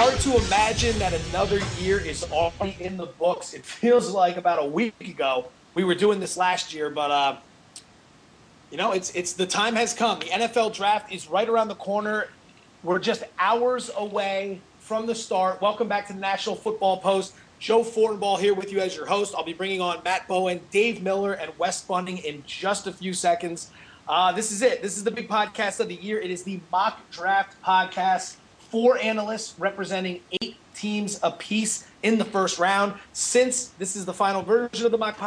hard to imagine that another year is already in the books. It feels like about a week ago we were doing this last year, but it's the time has come. The NFL draft is right around the corner. We're just hours away from the start. Welcome back to the National Football Post. Joe Fortenbaugh here with you as your host. I'll be bringing on Matt Bowen, Dave Miller, and Wes Bunning in just a few seconds. This is it. This is the big podcast of the year. It is the Mock Draft Podcast. 4 analysts representing 8 teams apiece in the first round. Since this is the final version of the Mock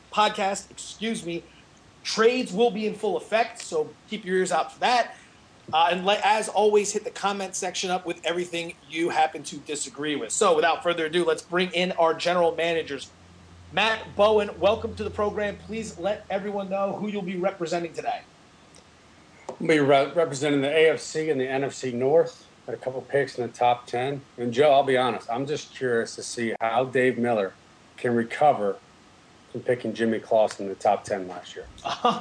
Podcast, trades will be in full effect, so keep your ears out for that. And as always, hit the comment section up with everything you happen to disagree with. So without further ado, let's bring in our general managers. Matt Bowen, welcome to the program. Please let everyone know who you'll be representing today. I'll be representing the AFC and the NFC North. Got a couple picks in the top 10. And Joe, I'll be honest, I'm just curious to see how Dave Miller can recover from picking Jimmy Clausen in the top 10 last year.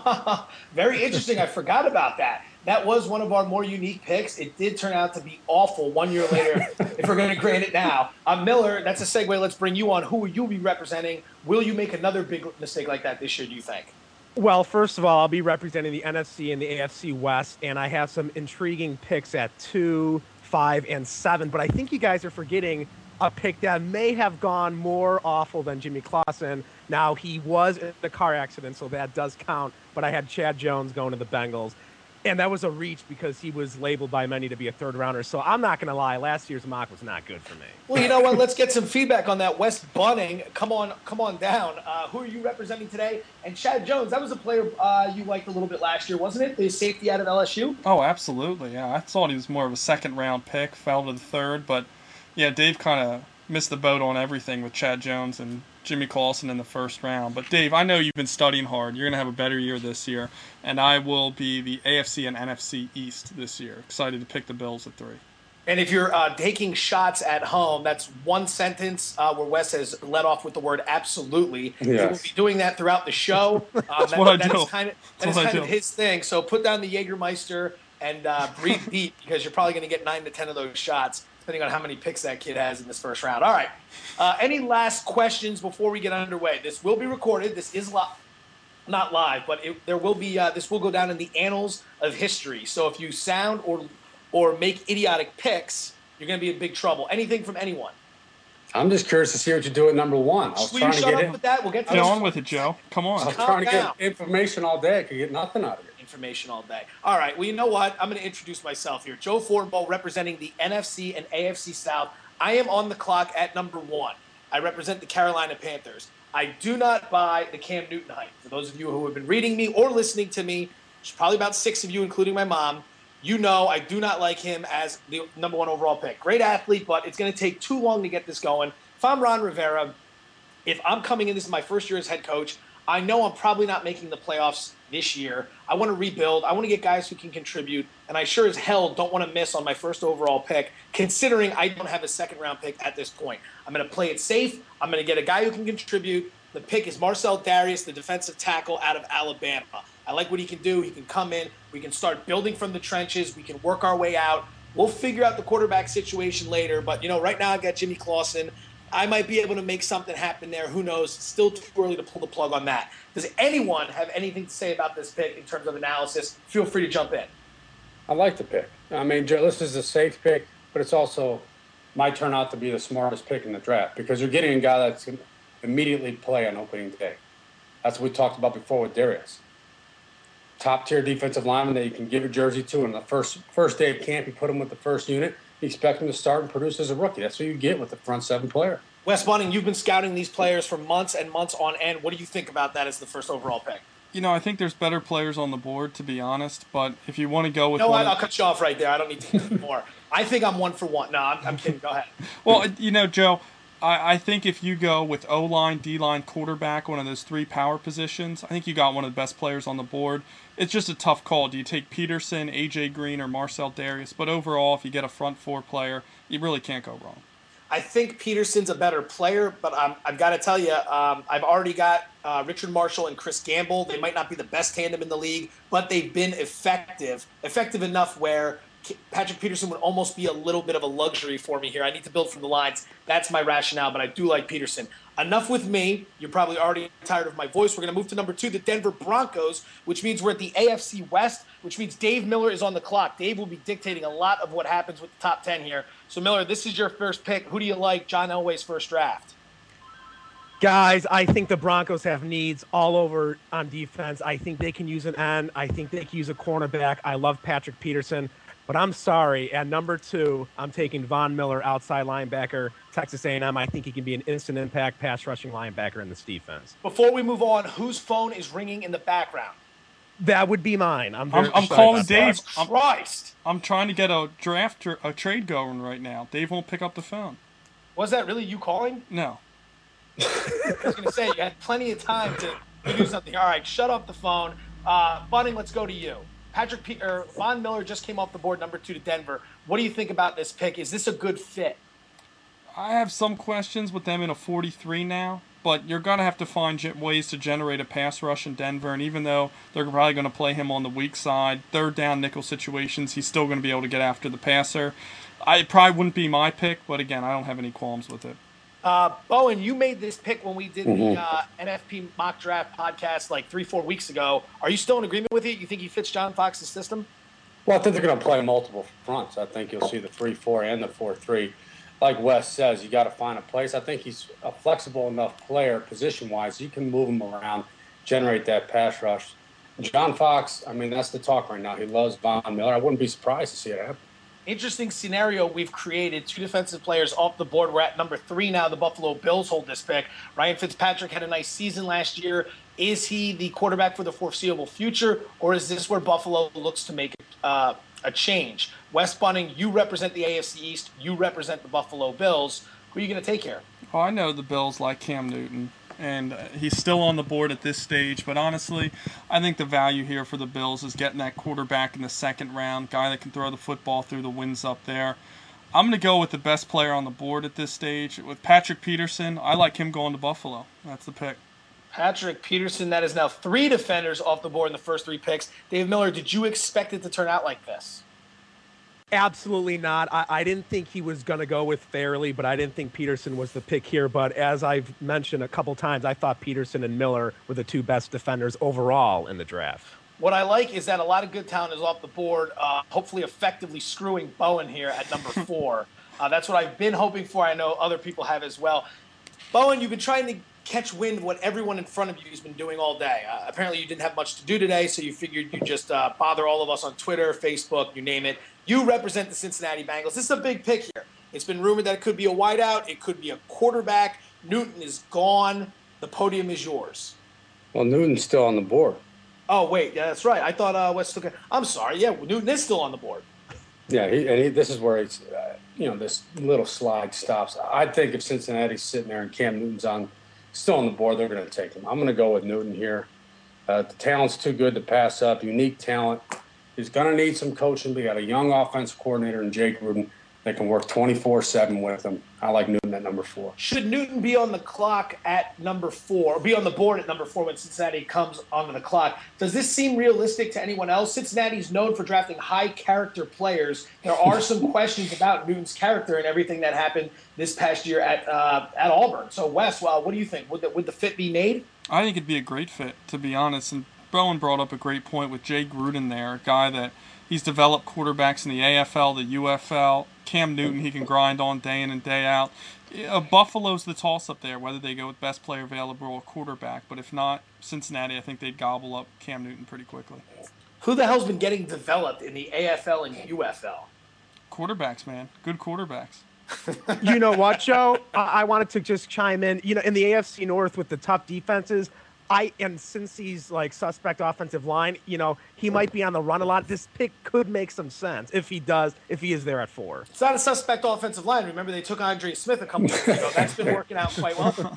Very interesting. I forgot about that. That was one of our more unique picks. It did turn out to be awful 1 year later, if we're going to grade it now. Miller, that's a segue. Let's bring you on. Who will you be representing? Will you make another big mistake like that this year, do you think? Well, first of all, I'll be representing the NFC and the AFC West, and I have some intriguing picks at 2, 5, and 7. But I think you guys are forgetting a pick that may have gone more awful than Jimmy Clausen. Now, he was in a car accident, so that does count. But I had Chad Jones going to the Bengals. And that was a reach because he was labeled by many to be a third rounder. So I'm not going to lie. Last year's mock was not good for me. Well, you know what? Let's get some feedback on that. Wes Bunning, come on down. Who are you representing today? And Chad Jones, that was a player you liked a little bit last year, wasn't it? The safety out of LSU? Oh, absolutely. Yeah, I thought he was more of a second-round pick, fell to the third. But, yeah, Dave kind of missed the boat on everything with Chad Jones and Jimmy Clausen in the first round. But, Dave, I know you've been studying hard. You're going to have a better year this year. And I will be the AFC and NFC East this year. Excited to pick the Bills at 3. And if you're taking shots at home, that's one sentence where Wes has led off with the word absolutely. Yes. He will be doing that throughout the show. That's what I do. That is kind of his thing. So put down the Jägermeister and breathe deep because you're probably going to get 9 to 10 of those shots, depending on how many picks that kid has in this first round. All right. Any last questions before we get underway? This will be recorded. This is not live, but there will be. This will go down in the annals of history. So if you sound or make idiotic picks, you're going to be in big trouble. Anything from anyone? I'm just curious to see what you do at number 1. I was Will trying you to shut get up with that? We'll get to Get this. on with it, Joe. Come on. I was Calm trying to down. get information all day. I could get nothing out of it. Information all day. All right. Well, you know what? I'm going to introduce myself here. Joe Fortenbaugh representing the NFC and AFC South. I am on the clock at number 1. I represent the Carolina Panthers. I do not buy the Cam Newton hype. For those of you who have been reading me or listening to me, which is probably about 6 of you, including my mom, you know I do not like him as the number 1 overall pick. Great athlete, but it's going to take too long to get this going. If I'm Ron Rivera, if I'm coming in, this is my first year as head coach, I know I'm probably not making the playoffs this year. I want to rebuild. I want to get guys who can contribute, and I sure as hell don't want to miss on my first overall pick, considering I don't have a second-round pick at this point. I'm going to play it safe. I'm going to get a guy who can contribute. The pick is Marcel Darius, the defensive tackle out of Alabama. I like what he can do. He can come in. We can start building from the trenches. We can work our way out. We'll figure out the quarterback situation later, but, right now I've got Jimmy Clausen. I might be able to make something happen there. Who knows? Still too early to pull the plug on that. Does anyone have anything to say about this pick in terms of analysis? Feel free to jump in. I like the pick. I mean, Joe, this is a safe pick, but it's also might turn out to be the smartest pick in the draft because you're getting a guy that's going to immediately play on opening day. That's what we talked about before with Darius. Top-tier defensive lineman that you can give your jersey to. On the first day of camp, you put him with the first unit. You expect him to start and produce as a rookie. That's what you get with the front 7 player. Wes Bunning, you've been scouting these players for months and months on end. What do you think about that as the first overall pick? I think there's better players on the board, to be honest. But if you want to go with I'll cut you off right there. I don't need to hear more. I think I'm 1 for 1. No, I'm kidding. Go ahead. Well, Joe, I think if you go with O-line, D-line, quarterback, one of those 3 power positions, I think you got one of the best players on the board. It's just a tough call. Do you take Peterson, A.J. Green, or Marcel Darius? But overall, if you get a front 4 player, you really can't go wrong. I think Peterson's a better player, but I've got to tell you, I've already got Richard Marshall and Chris Gamble. They might not be the best tandem in the league, but they've been effective enough where Patrick Peterson would almost be a little bit of a luxury for me here. I need to build from the lines. That's my rationale, but I do like Peterson. Enough with me. You're probably already tired of my voice. We're going to move to number 2, the Denver Broncos, which means we're at the AFC West, which means Dave Miller is on the clock. Dave will be dictating a lot of what happens with the top 10 here. So, Miller, this is your first pick. Who do you like? John Elway's first draft. Guys, I think the Broncos have needs all over on defense. I think they can use an end. I think they can use a cornerback. I love Patrick Peterson, but I'm sorry. At number 2, I'm taking Von Miller, outside linebacker, Texas A&M. I think he can be an instant impact pass rushing linebacker in this defense. Before we move on, whose phone is ringing in the background? That would be mine. I'm calling Dave. Christ. I'm trying to get a trade going right now. Dave won't pick up the phone. Was that really you calling? No. I was going to say, you had plenty of time to do something. All right, shut off the phone. Bunning, let's go to you. Von Miller just came off the board, number 2 to Denver. What do you think about this pick? Is this a good fit? I have some questions with them in a 43 now, but you're going to have to find ways to generate a pass rush in Denver, and even though they're probably going to play him on the weak side, third down nickel situations, he's still going to be able to get after the passer. It probably wouldn't be my pick, but again, I don't have any qualms with it. Bowen, you made this pick when we did the NFP mock draft podcast like 3-4 weeks ago. Are you still in agreement with it? You think he fits John Fox's system? Well, I think they're going to play multiple fronts. I think you'll see the 3-4 and the 4-3. Like Wes says, you got to find a place. I think he's a flexible enough player position-wise. You can move him around, generate that pass rush. John Fox, I mean, that's the talk right now. He loves Von Miller. I wouldn't be surprised to see it happen. Interesting scenario we've created. 2 defensive players off the board. We're at number 3 now. The Buffalo Bills hold this pick. Ryan Fitzpatrick had a nice season last year. Is he the quarterback for the foreseeable future, or is this where Buffalo looks to make a change? Wes Bunning, you represent the AFC East. You represent the Buffalo Bills. Who are you going to take here? Oh, I know the Bills like Cam Newton, and he's still on the board at this stage. But honestly, I think the value here for the Bills is getting that quarterback in the second round, guy that can throw the football through the winds up there. I'm going to go with the best player on the board at this stage. With Patrick Peterson, I like him going to Buffalo. That's the pick. Patrick Peterson, that is now 3 defenders off the board in the first 3 picks. Dave Miller, did you expect it to turn out like this? Absolutely not. I didn't think he was going to go with Fairley, but I didn't think Peterson was the pick here. But as I've mentioned a couple times, I thought Peterson and Miller were the 2 best defenders overall in the draft. What I like is that a lot of good talent is off the board, hopefully effectively screwing Bowen here at number 4. That's what I've been hoping for. I know other people have as well. Bowen, you've been trying to catch wind of what everyone in front of you has been doing all day. Apparently you didn't have much to do today, so you figured you'd just bother all of us on Twitter, Facebook, you name it. You represent the Cincinnati Bengals. This is a big pick here. It's been rumored that it could be a wideout. It could be a quarterback. Newton is gone. The podium is yours. Well, Newton's still on the board. Oh, wait. Yeah, that's right. I thought Wes took it. I'm sorry. Yeah, Newton is still on the board. Yeah, this is where it's, this little slide stops. I think if Cincinnati's sitting there and Cam Newton's still on the board, they're going to take him. I'm going to go with Newton here. The talent's too good to pass up. Unique talent. He's going to need some coaching. We got a young offensive coordinator in Jake Gruden that can work 24/7 with him. I like Newton at number 4. Should Newton be on the clock at number 4, or be on the board at number 4 when Cincinnati comes onto the clock? Does this seem realistic to anyone else? Cincinnati's known for drafting high-character players. There are some questions about Newton's character and everything that happened this past year at Auburn. So, Wes, what do you think? Would the fit be made? I think it'd be a great fit, to be honest. And Bowen brought up a great point with Jay Gruden there, a guy that he's developed quarterbacks in the AFL, the UFL. Cam Newton, he can grind on day in and day out. Buffalo's the toss-up there, whether they go with best player available or quarterback. But if not, Cincinnati, I think they'd gobble up Cam Newton pretty quickly. Who the hell's been getting developed in the AFL and UFL? Quarterbacks, man. Good quarterbacks. You know what, Joe? I wanted to just chime in. In the AFC North with the tough defenses, and since he's like suspect offensive line, he might be on the run a lot. This pick could make some sense if he is there at 4. It's not a suspect offensive line. Remember, they took Andre Smith a couple years ago. That's been working out quite well.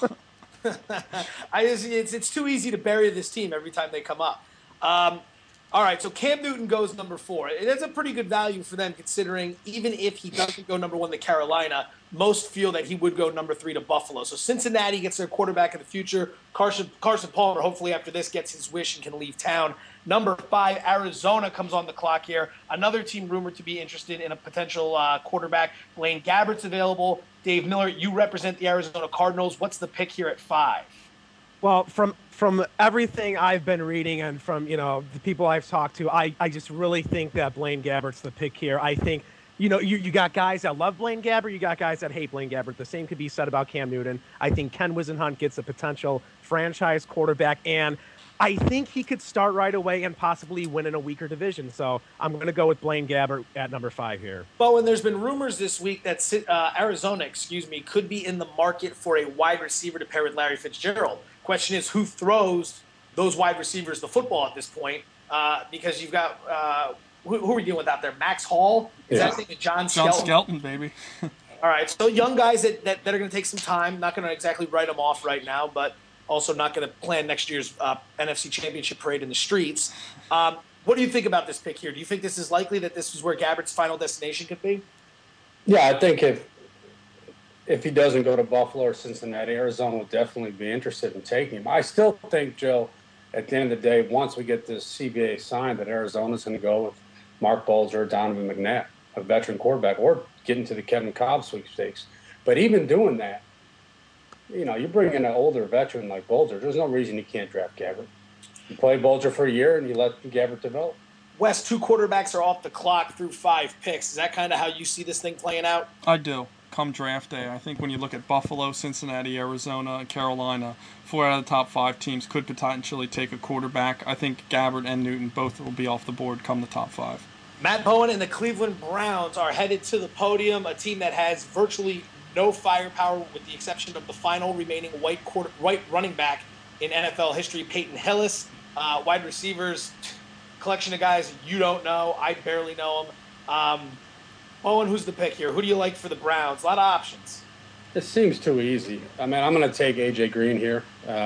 It's too easy to bury this team every time they come up. All right, so Cam Newton goes number 4. That's a pretty good value for them, considering even if he doesn't go number 1 to Carolina, most feel that he would go number 3 to Buffalo. So Cincinnati gets their quarterback of the future. Carson Palmer, hopefully after this, gets his wish and can leave town. Number 5, Arizona comes on the clock here. Another team rumored to be interested in a potential quarterback. Blaine Gabbert's available. Dave Miller, you represent the Arizona Cardinals. What's the pick here at 5? Well, from everything I've been reading and from the people I've talked to, I just really think that Blaine Gabbert's the pick here. I think you got guys that love Blaine Gabbert, you got guys that hate Blaine Gabbert. The same could be said about Cam Newton. I think Ken Whisenhunt gets a potential franchise quarterback, and I think he could start right away and possibly win in a weaker division. So I'm going to go with Blaine Gabbert at number 5 here. Bowen, there's been rumors this week that Arizona, could be in the market for a wide receiver to pair with Larry Fitzgerald. Question is, who throws those wide receivers the football at this point? Because you've got who are we dealing with out there? Max Hall? Is that thing John Skelton? John Skelton, baby. All right, so young guys that are going to take some time. Not going to exactly write them off right now, but also not going to plan next year's NFC Championship parade in the streets. What do you think about this pick here? Do you think this is likely that this is where Gabbert's final destination could be? Yeah, I think if he doesn't go to Buffalo or Cincinnati, Arizona will definitely be interested in taking him. I still think, Joe, at the end of the day, once we get this CBA signed, that Arizona's going to go with Mark Bulger or Donovan McNabb, a veteran quarterback, or get into the Kevin Cobb sweepstakes. But even doing that, you bring in an older veteran like Bulger, there's no reason you can't draft Gabbert. You play Bulger for a year and you let Gabbert develop. Wes, 2 quarterbacks are off the clock through 5 picks. Is that kind of how you see this thing playing out? I do. Come draft day, I think when you look at Buffalo, Cincinnati, Arizona, and Carolina, 4 out of the top 5 teams could potentially take a quarterback. I think Gabbert and Newton both will be off the board come the top 5. Matt Bowen and the Cleveland Browns are headed to the podium, a team that has virtually no firepower with the exception of the final remaining white running back in NFL history, Peyton Hillis. Wide receivers, collection of guys you don't know. I barely know them. Owen, who's the pick here? Who do you like for the Browns? A lot of options. It seems too easy. I mean, I'm going to take A.J. Green here.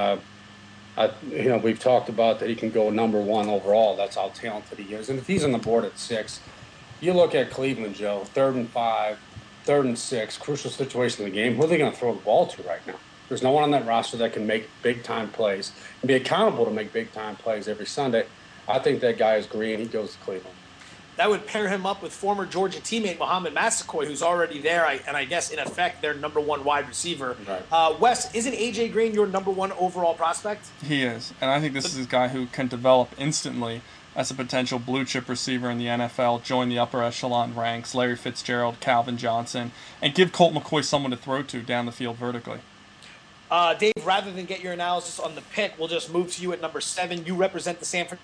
We've talked about that he can go number 1 overall. That's how talented he is. And if he's on the board at 6, you look at Cleveland, Joe, 3rd and 5, 3rd and 6, crucial situation in the game. Who are they going to throw the ball to right now? There's no one on that roster that can make big-time plays and be accountable to make big-time plays every Sunday. I think that guy is Green. He goes to Cleveland. That would pair him up with former Georgia teammate Mohamed Massaquoi, who's already there, and I guess, in effect, their number 1 wide receiver. Right. Wes, isn't A.J. Green your number 1 overall prospect? He is, and I think this is a guy who can develop instantly as a potential blue-chip receiver in the NFL, join the upper echelon ranks, Larry Fitzgerald, Calvin Johnson, and give Colt McCoy someone to throw to down the field vertically. Dave, rather than get your analysis on the pick, we'll just move to you at number 7. You represent the San Francisco.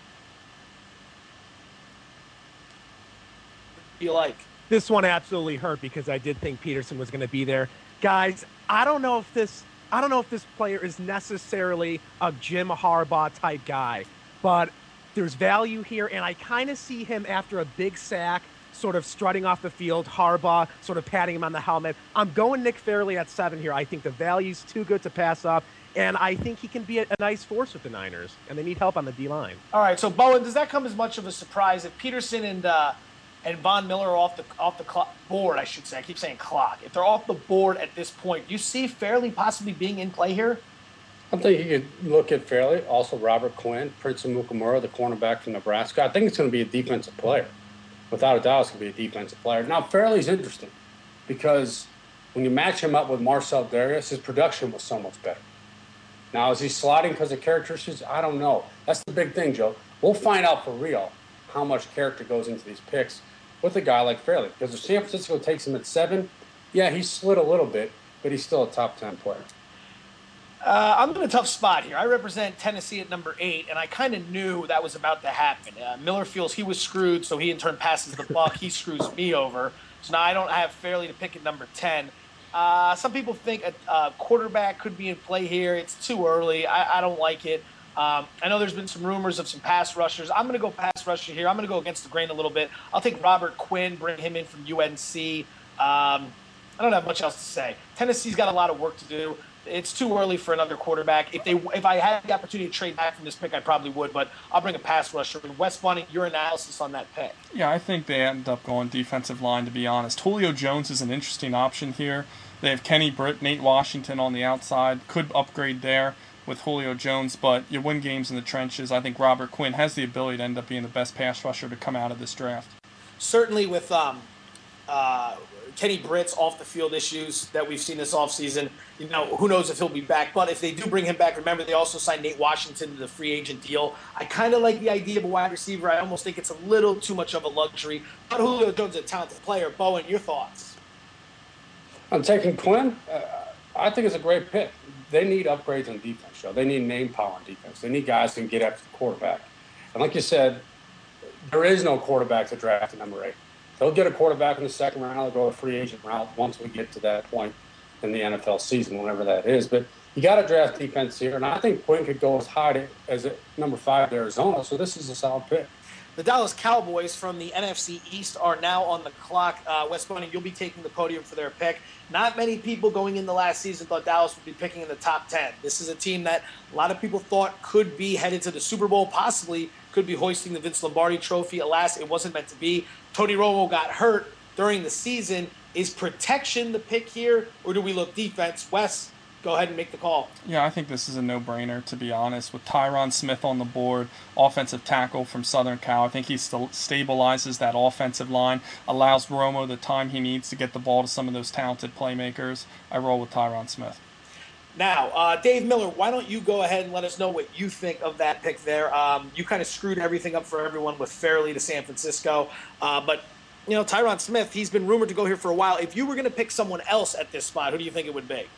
You like this one absolutely hurt because I did think Peterson was going to be there. Guys, I don't know if this player is necessarily a Jim Harbaugh type guy, but there's value here, and I kind of see him after a big sack sort of strutting off the field, Harbaugh sort of patting him on the helmet. I'm going Nick Fairley at 7 here. I think the value's too good to pass up, and I think he can be a nice force with the Niners, and they need help on the D-line. All right, so Bowen, does that come as much of a surprise if Peterson and Von Miller are off the clock board, I should say. I keep saying clock. If they're off the board at this point, do you see Fairley possibly being in play here? I think you could look at Fairley, also Robert Quinn, Prince Amukamara, the cornerback from Nebraska. I think it's going to be a defensive player. Without a doubt, it's going to be a defensive player. Now, Fairley's interesting because when you match him up with Marcel Darius, his production was so much better. Now, is he sliding because of characteristics? I don't know. That's the big thing, Joe. We'll find out for real how much character goes into these picks with a guy like Fairley. Because if San Francisco takes him at 7, yeah, he slid a little bit, but he's still a top 10 player. I'm in a tough spot here. I represent Tennessee at number 8, and I kind of knew that was about to happen. Miller feels he was screwed, so he in turn passes the buck. He screws me over. So now I don't have Fairley to pick at number 10. Some people think a quarterback could be in play here. It's too early. I don't like it. I know there's been some rumors of some pass rushers. I'm going to go pass rusher here. I'm going to go against the grain a little bit. I'll take Robert Quinn, bring him in from UNC. I don't have much else to say. Tennessee's got a lot of work to do. It's too early for another quarterback. If I had the opportunity to trade back from this pick, I probably would, but I'll bring a pass rusher. Wes Bunning, your analysis on that pick. Yeah, I think they end up going defensive line, to be honest. Julio Jones is an interesting option here. They have Kenny Britt, Nate Washington on the outside. Could upgrade there. with Julio Jones, but you win games in the trenches. I think Robert Quinn has the ability to end up being the best pass rusher to come out of this draft. Certainly with Kenny Britt's off the field issues that we've seen this offseason, who knows if he'll be back. But if they do bring him back, remember they also signed Nate Washington to the free agent deal. I kind of like the idea of a wide receiver. I almost think it's a little too much of a luxury. But Julio Jones is a talented player. Bowen, your thoughts? I'm taking Quinn. I think it's a great pick. They need upgrades on defense, Joe. They need name power on defense. They need guys who can get after the quarterback. And like you said, there is no quarterback to draft at number 8. They'll get a quarterback in the second round. They'll go a free agent route once we get to that point in the NFL season, whenever that is. But you got to draft defense here. And I think Quinn could go as high as number 5 to Arizona. So this is a solid pick. The Dallas Cowboys from the NFC East are now on the clock. Wes Bunning, you'll be taking the podium for their pick. Not many people going in the last season thought Dallas would be picking in the top 10. This is a team that a lot of people thought could be headed to the Super Bowl, possibly could be hoisting the Vince Lombardi trophy. Alas, it wasn't meant to be. Tony Romo got hurt during the season. Is protection the pick here, or do we look defense? Wes, go ahead and make the call. Yeah, I think this is a no-brainer, to be honest. With Tyron Smith on the board, offensive tackle from Southern Cal, I think he still stabilizes that offensive line, allows Romo the time he needs to get the ball to some of those talented playmakers. I roll with Tyron Smith. Now, Dave Miller, why don't you go ahead and let us know what you think of that pick there? You kind of screwed everything up for everyone with Fairley to San Francisco. But, Tyron Smith, he's been rumored to go here for a while. If you were going to pick someone else at this spot, who do you think it would be?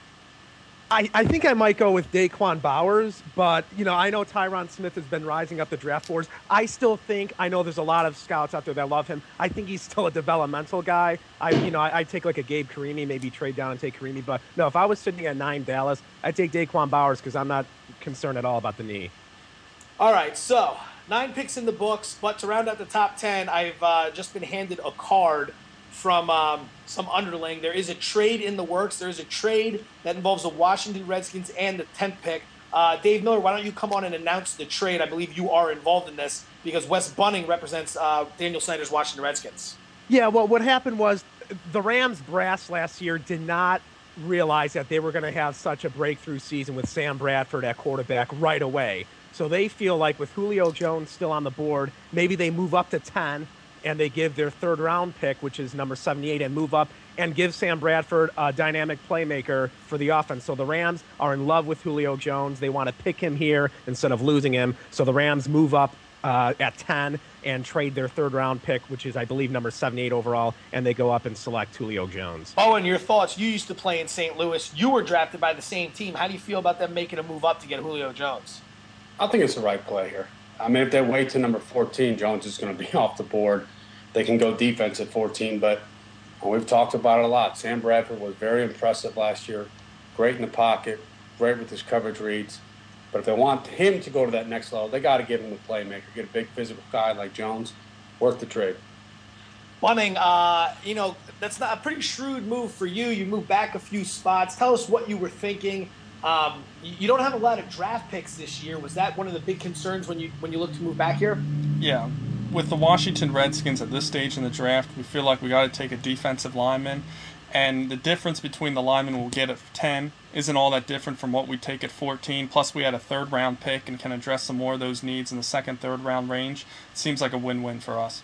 I think I might go with Daquan Bowers, but, I know Tyron Smith has been rising up the draft boards. I still think, I know there's a lot of scouts out there that love him. I think he's still a developmental guy. I'd take like a Gabe Carimi, maybe trade down and take Carimi. But, no, if I was sitting at 9 Dallas, I'd take Daquan Bowers because I'm not concerned at all about the knee. All right, so 9 picks in the books, but to round out the top 10, I've just been handed a card from some underling. There is a trade in the works. There is a trade that involves the Washington Redskins and the 10th pick. Dave Miller, why don't you come on and announce the trade? I believe you are involved in this because Wes Bunning represents Daniel Snyder's Washington Redskins. Yeah, well, what happened was the Rams brass last year did not realize that they were going to have such a breakthrough season with Sam Bradford at quarterback right away. So they feel like with Julio Jones still on the board, maybe they move up to 10 and they give their 3rd round pick, which is number 78, and move up and give Sam Bradford a dynamic playmaker for the offense. So the Rams are in love with Julio Jones. They want to pick him here instead of losing him. So the Rams move up at 10 and trade their 3rd round pick, which is, I believe, number 78 overall, and they go up and select Julio Jones. Owen, your thoughts. You used to play in St. Louis. You were drafted by the same team. How do you feel about them making a move up to get Julio Jones? I think it's the right play here. I mean, if they wait to number 14, Jones is going to be off the board. They can go defense at 14, but we've talked about it a lot. Sam Bradford was very impressive last year, great in the pocket, great with his coverage reads. But if they want him to go to that next level, they got to give him a playmaker, get a big physical guy like Jones, worth the trade. Bunning, that's not a pretty shrewd move for you. You moved back a few spots. Tell us what you were thinking. You don't have a lot of draft picks this year. Was that one of the big concerns when you look to move back here? Yeah. With the Washington Redskins at this stage in the draft, we feel like we got to take a defensive lineman. And the difference between the lineman we'll get at 10 isn't all that different from what we take at 14. Plus, we had a 3rd round pick and can address some more of those needs in the 2nd, 3rd round range. It seems like a win-win for us.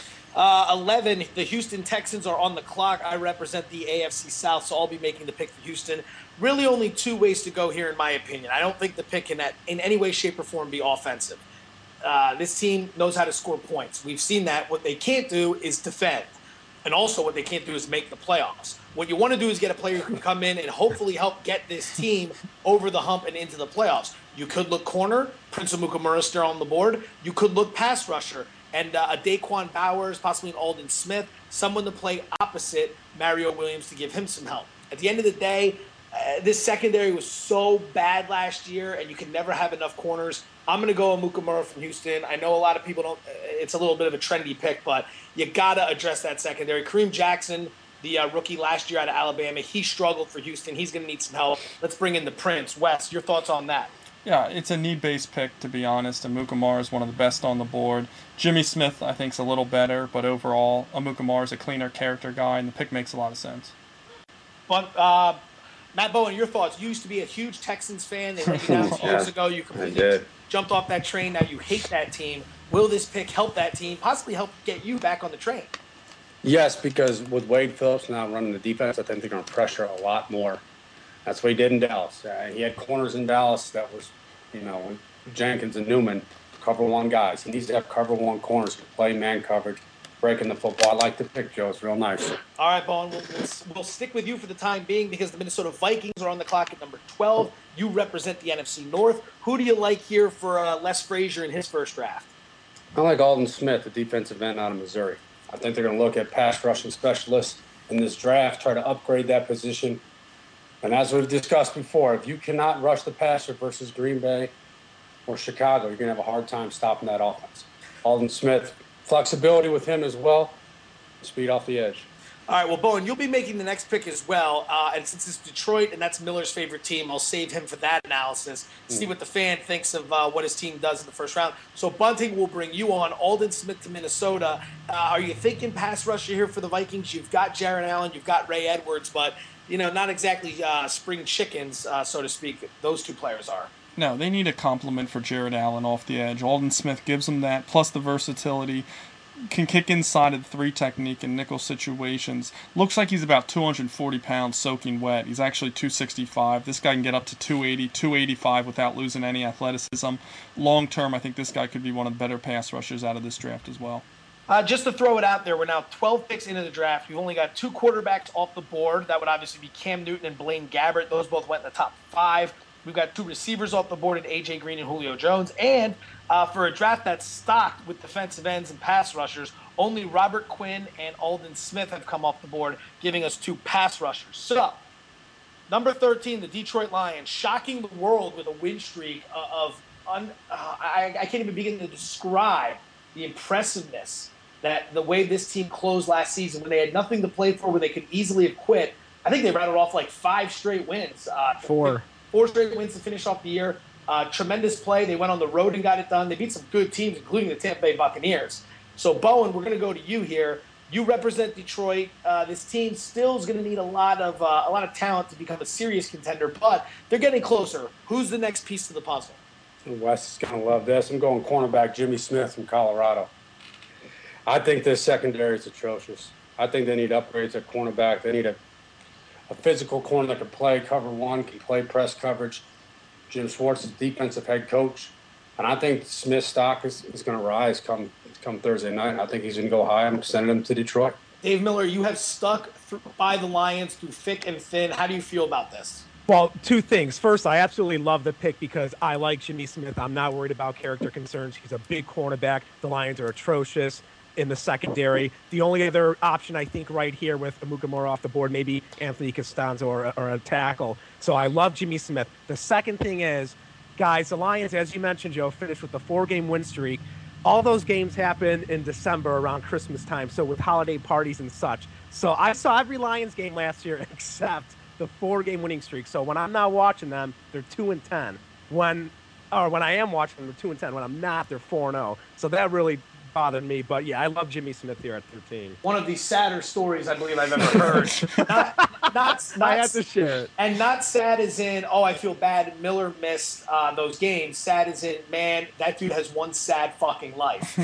11, the Houston Texans are on the clock. I represent the AFC South, so I'll be making the pick for Houston. Really only 2 ways to go here, in my opinion. I don't think the pick can, in any way, shape, or form, be offensive. This team knows how to score points. We've seen that. What they can't do is defend. And also what they can't do is make the playoffs. What you want to do is get a player who can come in and hopefully help get this team over the hump and into the playoffs. You could look corner, Prince Amukamura still on the board. You could look pass rusher and a Daquan Bowers, possibly an Aldon Smith, someone to play opposite Mario Williams to give him some help. At the end of the day, this secondary was so bad last year, and you can never have enough corners. I'm going to go Amukamura from Houston. I know a lot of people don't. It's a little bit of a trendy pick, but you got to address that secondary. Kareem Jackson, the rookie last year out of Alabama, he struggled for Houston. He's going to need some help. Let's bring in the Prince. Wes, your thoughts on that? Yeah, it's a need-based pick, to be honest. Amukamara is one of the best on the board. Jimmy Smith, I think, is a little better, but overall, Amukamara is a cleaner character guy, and the pick makes a lot of sense. But Matt Bowen, your thoughts? You used to be a huge Texans fan. They let you down 2 years ago. You completely jumped off that train. Now you hate that team. Will this pick help that team, possibly help get you back on the train? Yes, because with Wade Phillips now running the defense, I think they're going to pressure a lot more. That's what he did in Dallas. He had corners in Dallas that was, Jenkins and Newman, cover one guys. He needs to have cover one corners to play man coverage, breaking the football. I like the pick, Joe. It's real nice. All right, Bowen, we'll stick with you for the time being because the Minnesota Vikings are on the clock at number 12. You represent the NFC North. Who do you like here for Les Frazier in his first draft? I like Aldon Smith, the defensive end out of Missouri. I think they're going to look at pass rushing specialists in this draft, try to upgrade that position. And as we've discussed before, if you cannot rush the passer versus Green Bay or Chicago, you're going to have a hard time stopping that offense. Aldon Smith, flexibility with him as well, speed off the edge. All right, well, Bowen, you'll be making the next pick as well. And since it's Detroit and that's Miller's favorite team, I'll save him for that analysis, see what the fan thinks of what his team does in the first round. So Bunting will bring you on. Aldon Smith to Minnesota. Are you thinking pass rusher here for the Vikings? You've got Jaron Allen, you've got Ray Edwards, but, not exactly spring chickens, so to speak. Those two players are. No, they need a compliment for Jared Allen off the edge. Aldon Smith gives them that, plus the versatility. Can kick inside of the 3 technique in nickel situations. Looks like he's about 240 pounds soaking wet. He's actually 265. This guy can get up to 280, 285 without losing any athleticism. Long term, I think this guy could be one of the better pass rushers out of this draft as well. Just to throw it out there, we're now 12 picks into the draft. We've only got 2 quarterbacks off the board. That would obviously be Cam Newton and Blaine Gabbert. Those both went in the top 5. We've got 2 receivers off the board in A.J. Green and Julio Jones. And for a draft that's stocked with defensive ends and pass rushers, only Robert Quinn and Aldon Smith have come off the board, giving us 2 pass rushers. So, number 13, the Detroit Lions, shocking the world with a win streak I can't even begin to describe the impressiveness that the way this team closed last season when they had nothing to play for, where they could easily have quit. I think they rattled off like 5 straight wins. 4 straight wins to finish off the year. Tremendous play. They went on the road and got it done. They beat some good teams, including the Tampa Bay Buccaneers. So, Bowen, we're going to go to you here. You represent Detroit. This team still is going to need a lot of talent to become a serious contender, but they're getting closer. Who's the next piece to the puzzle? Wes is going to love this. I'm going cornerback Jimmy Smith from Colorado. I think this secondary is atrocious. I think they need upgrades at cornerback. They need a physical corner that can play cover one, can play press coverage. Jim Schwartz is defensive head coach. And I think Smith's stock is going to rise come Thursday night. I think he's going to go high. I'm sending him to Detroit. Dave Miller, you have stuck by the Lions through thick and thin. How do you feel about this? Well, 2 things. First, I absolutely love the pick because I like Jimmy Smith. I'm not worried about character concerns. He's a big cornerback. The Lions are atrocious in the secondary. The only other option, I think, right here with Amukamara off the board, maybe Anthony Costanzo or a tackle. So I love Jimmy Smith. The second thing is, guys, the Lions, as you mentioned, Joe, finished with a 4-game win streak. All those games happen in December around Christmas time, so with holiday parties and such. So I saw every Lions game last year except the 4-game winning streak. So when I'm not watching them, they're 2-10. When I am watching them, they're 2-10. When I'm not, they're 4-0. So that really bothered me. But yeah, I love Jimmy Smith here at 13. One of the sadder stories I believe I've ever heard. not I had to share it. And not sad as in, I feel bad Miller missed those games. Sad as in, man, that dude has one sad fucking life.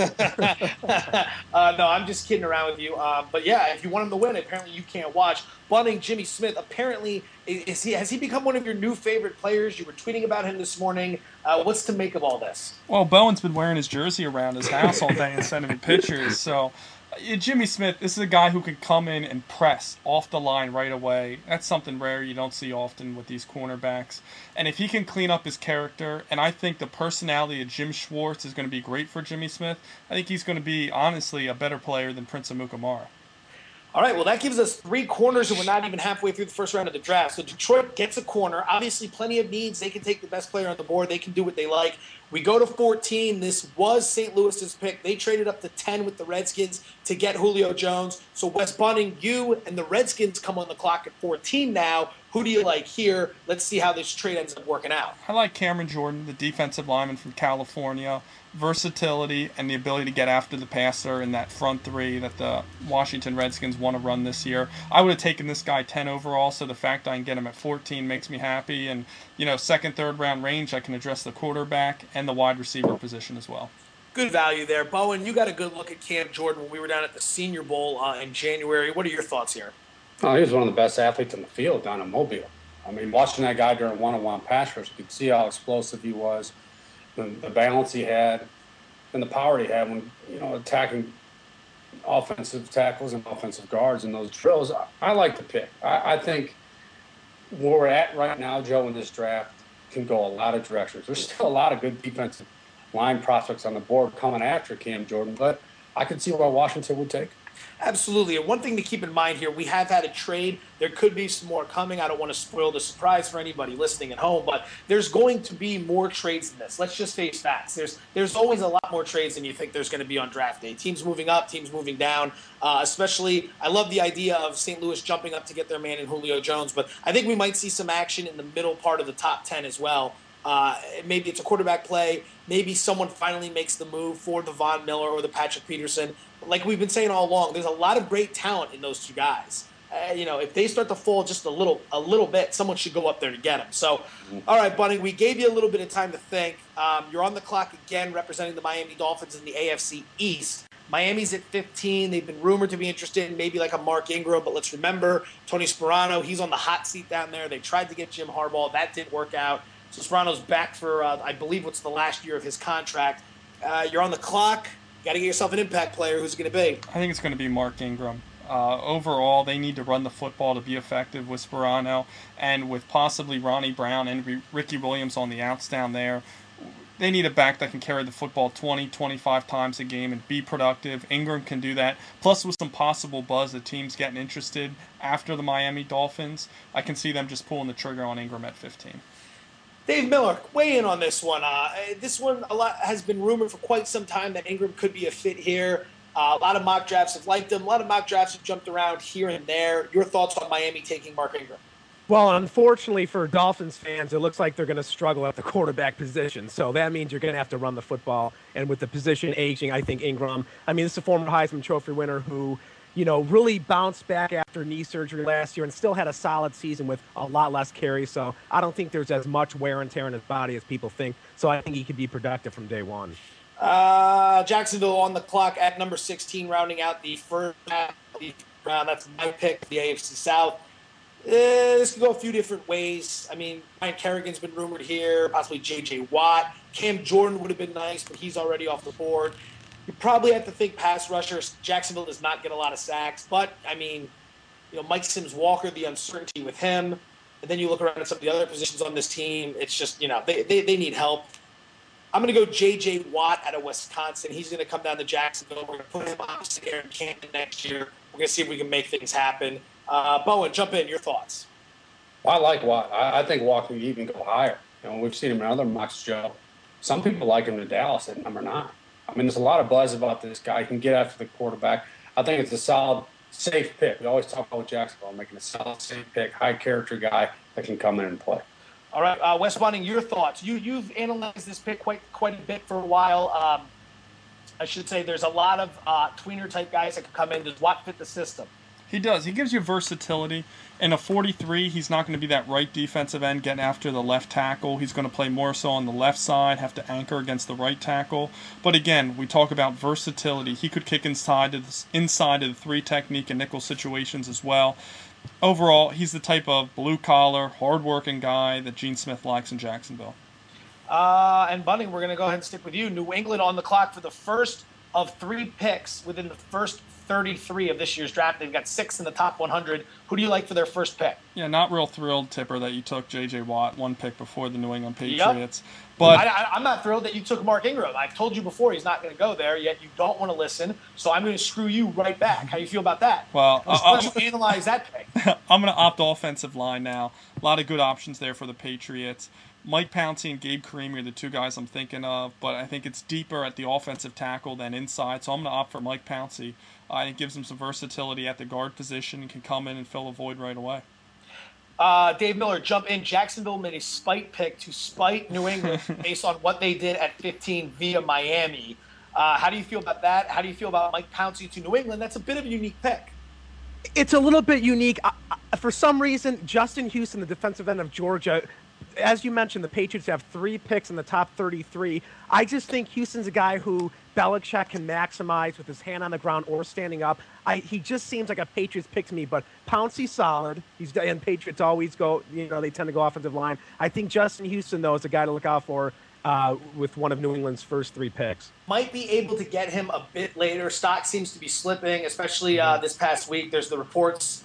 No, I'm just kidding around with you. But yeah, if you want him to win, apparently you can't watch. Bunting, Jimmy Smith, apparently, has he become one of your new favorite players? You were tweeting about him this morning. What's to make of all this? Well, Bowen's been wearing his jersey around his house all day and sending me pictures. So, Jimmy Smith, this is a guy who can come in and press off the line right away. That's something rare you don't see often with these cornerbacks. And if he can clean up his character, and I think the personality of Jim Schwartz is going to be great for Jimmy Smith, I think he's going to be, honestly, a better player than Prince Amukamara. All right, well, that gives us 3 corners, and we're not even halfway through the first round of the draft. So Detroit gets a corner. Obviously, plenty of needs. They can take the best player on the board. They can do what they like. We go to 14. This was St. Louis's pick. They traded up to 10 with the Redskins to get Julio Jones. So, Wes Bunning, you and the Redskins come on the clock at 14 now. Who do you like here? Let's see how this trade ends up working out. I like Cameron Jordan, the defensive lineman from California. Versatility and the ability to get after the passer in that front three that the Washington Redskins want to run this year. I would have taken this guy 10 overall, so the fact I can get him at 14 makes me happy. And, second, third round range, I can address the quarterback and the wide receiver position as well. Good value there. Bowen, you got a good look at Cam Jordan when we were down at the Senior Bowl in January. What are your thoughts here? Oh, he was one of the best athletes in the field down in Mobile. I mean, watching that guy during one-on-one pass rush, you could see how explosive he was, the balance he had, and the power he had when, attacking offensive tackles and offensive guards in those drills. I like the pick. I think where we're at right now, Joe, in this draft can go a lot of directions. There's still a lot of good defensive line prospects on the board coming after Cam Jordan, but I can see why Washington would take him. Absolutely. And one thing to keep in mind here, we have had a trade. There could be some more coming. I don't want to spoil the surprise for anybody listening at home, but there's going to be more trades than this. Let's just face facts. There's always a lot more trades than you think there's going to be on draft day. Teams moving up, teams moving down. Especially, I love the idea of St. Louis jumping up to get their man in Julio Jones, but I think we might see some action in the middle part of the top 10 as well. Maybe it's a quarterback play. Maybe someone finally makes the move for the Von Miller or the Patrick Peterson. Like we've been saying all along, there's a lot of great talent in those two guys. If they start to fall just a little bit, someone should go up there to get them. So, all right, Bunning, we gave you a little bit of time to think. You're on the clock again representing the Miami Dolphins in the AFC East. Miami's at 15. They've been rumored to be interested in maybe like a Mark Ingram, but let's remember, Tony Sperano, he's on the hot seat down there. They tried to get Jim Harbaugh. That didn't work out. So Sperano's back for, I believe, what's the last year of his contract. You're on the clock. Got to get yourself an impact player. Who's it going to be? I think it's going to be Mark Ingram. Overall, they need to run the football to be effective with Sperano, and with possibly Ronnie Brown and Ricky Williams on the outs down there. They need a back that can carry the football 20, 25 times a game and be productive. Ingram can do that. Plus, with some possible buzz, the team's getting interested after the Miami Dolphins. I can see them just pulling the trigger on Ingram at 15. Dave Miller, weigh in on this one. This one has been rumored for quite some time that Ingram could be a fit here. A lot of mock drafts have liked him. A lot of mock drafts have jumped around here and there. Your thoughts on Miami taking Mark Ingram? Well, unfortunately for Dolphins fans, it looks like they're going to struggle at the quarterback position. So that means you're going to have to run the football. And with the position aging, I think Ingram, this is a former Heisman Trophy winner who, really bounced back after knee surgery last year and still had a solid season with a lot less carries. So I don't think there's as much wear and tear in his body as people think. So I think he could be productive from day one. Jacksonville on the clock at number 16, rounding out the first round. That's my pick, the AFC South. This could go a few different ways. Ryan Kerrigan's been rumored here, possibly J.J. Watt. Cam Jordan would have been nice, but he's already off the board. You probably have to think pass rushers. Jacksonville does not get a lot of sacks, but, Mike Sims-Walker, the uncertainty with him. And then you look around at some of the other positions on this team. It's just, they need help. I'm going to go J.J. Watt out of Wisconsin. He's going to come down to Jacksonville. We're going to put him opposite Aaron Canton next year. We're going to see if we can make things happen. Bowen, jump in. Your thoughts? I like Watt. I think Watt can even go higher. We've seen him in other mocks, Joe. Some people like him to Dallas at number 9. There's a lot of buzz about this guy. He can get after the quarterback. I think it's a solid, safe pick. We always talk about Jacksonville making a solid, safe pick, high-character guy that can come in and play. All right, Wes Bunning, your thoughts. You've analyzed this pick quite a bit for a while. I should say there's a lot of tweener-type guys that could come in. Does Watt fit the system? He does. He gives you versatility. In a 43, he's not going to be that right defensive end getting after the left tackle. He's going to play more so on the left side, have to anchor against the right tackle. But again, we talk about versatility. He could kick inside of the 3 technique and nickel situations as well. Overall, he's the type of blue-collar, hard-working guy that Gene Smith likes in Jacksonville. And Bunning, we're going to go ahead and stick with you. New England on the clock for the first of 3 picks within the first 33 of this year's draft. They've got 6 in the top 100. Who do you like for their first pick? Yeah, not real thrilled, Tipper, that you took J.J. Watt 1 pick before the New England Patriots. Yep. But I'm not thrilled that you took Mark Ingram. I've told you before he's not going to go there, yet you don't want to listen. So I'm going to screw you right back. How do you feel about that? Well, I'll you analyze that pick. I'm going to opt offensive line now. A lot of good options there for the Patriots. Mike Pouncey and Gabe Carimi are the two guys I'm thinking of, but I think it's deeper at the offensive tackle than inside, so I'm going to opt for Mike Pouncey. It gives him some versatility at the guard position and can come in and fill a void right away. Dave Miller, jump in. Jacksonville made a spite pick to spite New England based on what they did at 15 via Miami. How do you feel about that? How do you feel about Mike Pouncey to New England? That's a bit of a unique pick. It's a little bit unique. For some reason, Justin Houston, the defensive end of Georgia, as you mentioned, the Patriots have 3 picks in the top 33. I just think Houston's a guy who Belichick can maximize with his hand on the ground or standing up. He just seems like a Patriots pick to me, but Pouncey's solid. And Patriots always go, they tend to go offensive line. I think Justin Houston, though, is a guy to look out for with one of New England's first 3 picks. Might be able to get him a bit later. Stock seems to be slipping, especially this past week. There's the reports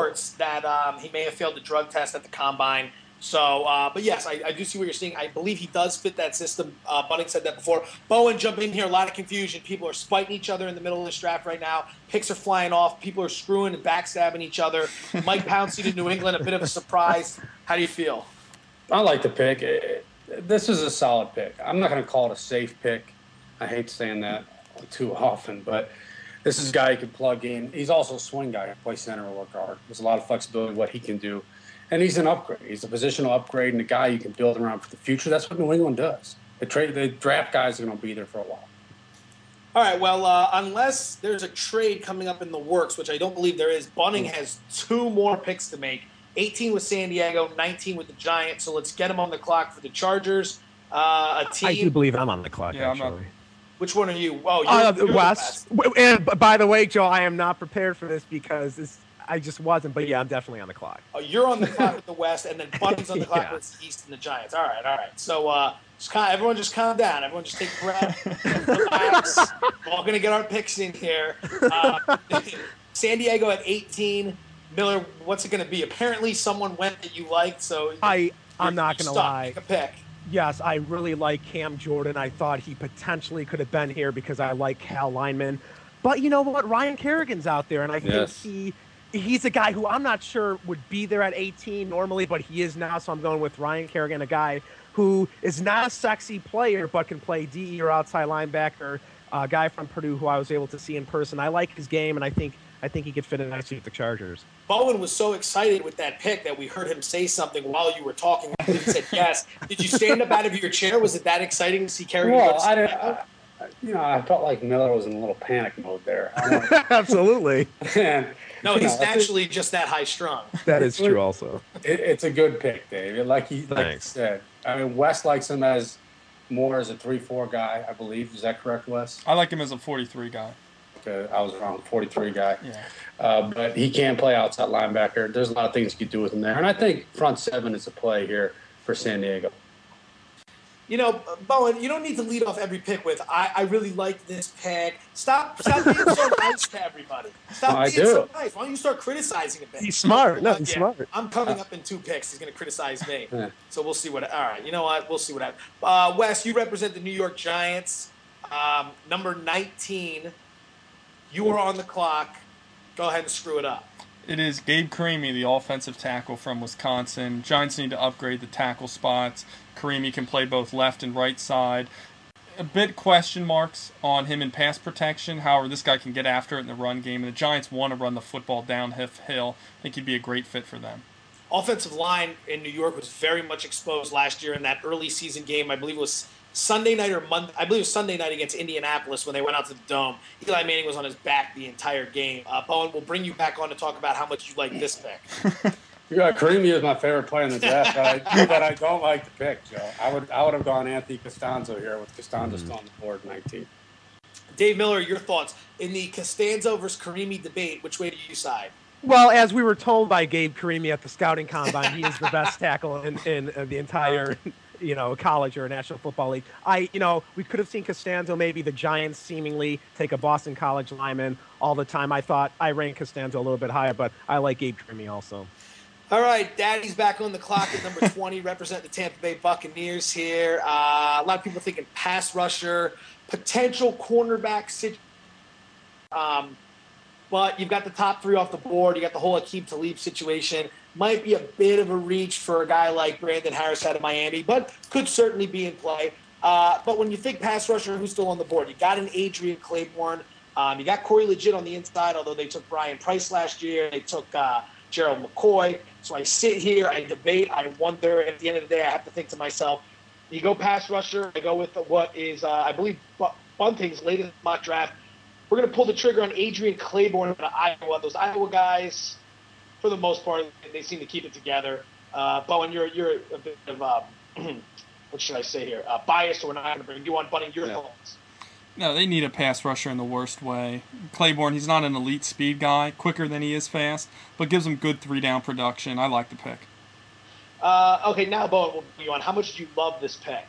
that he may have failed the drug test at the combine. So, but yes, I do see what you're saying. I believe he does fit that system. Bunning said that before. Bowen, jump in here. A lot of confusion. People are spiting each other in the middle of this draft right now. Picks are flying off. People are screwing and backstabbing each other. Mike Pouncey to New England, a bit of a surprise. How do you feel? I like the pick. This is a solid pick. I'm not going to call it a safe pick. I hate saying that too often, but this is a guy you can plug in. He's also a swing guy. He can play center or guard. There's a lot of flexibility in what he can do. And he's an upgrade. He's a positional upgrade and a guy you can build around for the future. That's what New England does. They draft guys that are going to be there for a while. All right, well, unless there's a trade coming up in the works, which I don't believe there is, Bunning has 2 more picks to make. 18 with San Diego, 19 with the Giants. So let's get him on the clock for the Chargers. A team. I do believe I'm on the clock, actually. Which one are you? Oh, you're West. And by the way, Joe, I am not prepared for this because I just wasn't. But yeah, I'm definitely on the clock. Oh, you're on the clock with the West, and then Bunning's on the clock with the East and the Giants. All right. So everyone just calm down. Everyone just take a breath. Relax. We're all going to get our picks in here. San Diego at 18. Miller, what's it going to be? Apparently someone went that you liked, so I'm not going to lie. Pick a pick. Yes, I really like Cam Jordan. I thought he potentially could have been here because I like Cal Lineman. But you know what? Ryan Kerrigan's out there, and I think he's a guy who I'm not sure would be there at 18 normally, but he is now, so I'm going with Ryan Kerrigan, a guy who is not a sexy player but can play DE or outside linebacker, a guy from Purdue who I was able to see in person. I like his game, and I think he could fit in nicely with the Chargers. Bowen was so excited with that pick that we heard him say something while you were talking. He said yes. Did you stand up out of your chair? Was it that exciting to see Kerrigan? Well, I felt like Miller was in a little panic mode there. Absolutely. No, he's naturally just that high strung. That is true also. It's a good pick, David. Like you said. I mean, Wes likes him as a 3-4 guy, I believe. Is that correct, Wes? I like him as a 43 guy. Okay, I was wrong, 43 guy. Yeah. But he can play outside linebacker. There's a lot of things you could do with him there. And I think front 7 is a play here for San Diego. Bowen, you don't need to lead off every pick with, I really like this pick. Stop being so nice to everybody. Stop being so nice. Why don't you start criticizing a bit? He's smart. No, he's smart. I'm coming up in 2 picks. He's going to criticize me. So we'll see what – all right, you know what? We'll see what happens. Wes, you represent the New York Giants. Number 19, you are on the clock. Go ahead and screw it up. It is Gabe Carimi, the offensive tackle from Wisconsin. Giants need to upgrade the tackle spots. Carimi can play both left and right side. A bit question marks on him in pass protection. However, this guy can get after it in the run game, and the Giants want to run the football downhill. I think he'd be a great fit for them. Offensive line in New York was very much exposed last year in that early season game. I believe it was Sunday night or Monday. I believe it was Sunday night against Indianapolis when they went out to the Dome. Eli Manning was on his back the entire game. Bowen, we'll bring you back on to talk about how much you like this pick. Carimi is my favorite player in the draft, but I don't like the pick, Joe. I would have gone Anthony Costanzo here with Costanzo still on the board 19. Dave Miller, your thoughts in the Costanzo versus Carimi debate? Which way do you side? Well, as we were told by Gabe Carimi at the scouting combine, he is the best tackle in the entire college or National Football League. We could have seen Costanzo, maybe the Giants seemingly take a Boston College lineman all the time. I thought I ranked Costanzo a little bit higher, but I like Gabe Carimi also. All right, Daddy's back on the clock at number 20, represent the Tampa Bay Buccaneers here. A lot of people thinking pass rusher, potential cornerback situation. but you've got the top three off the board. You got the whole Aqib Talib situation. Might be a bit of a reach for a guy like Brandon Harris out of Miami, but could certainly be in play. But when you think pass rusher, who's still on the board? You got an Adrian Claiborne. You got Corey Legit on the inside, although they took Brian Price last year. They took Gerald McCoy. So I sit here, I debate, I wonder. At the end of the day, I have to think to myself, you go pass rusher, I go with what is, I believe, Bunting's latest mock draft. We're going to pull the trigger on Adrian Claiborne out of Iowa. Those Iowa guys, for the most part, they seem to keep it together. But when you're a bit of, what should I say here, biased, or we're not going to bring you on, Bunting, your thoughts. No, they need a pass rusher in the worst way. Claiborne, he's not an elite speed guy, quicker than he is fast, but gives him good 3-down production. I like the pick. Okay, now, Bowen, we'll bring you on. How much do you love this pick?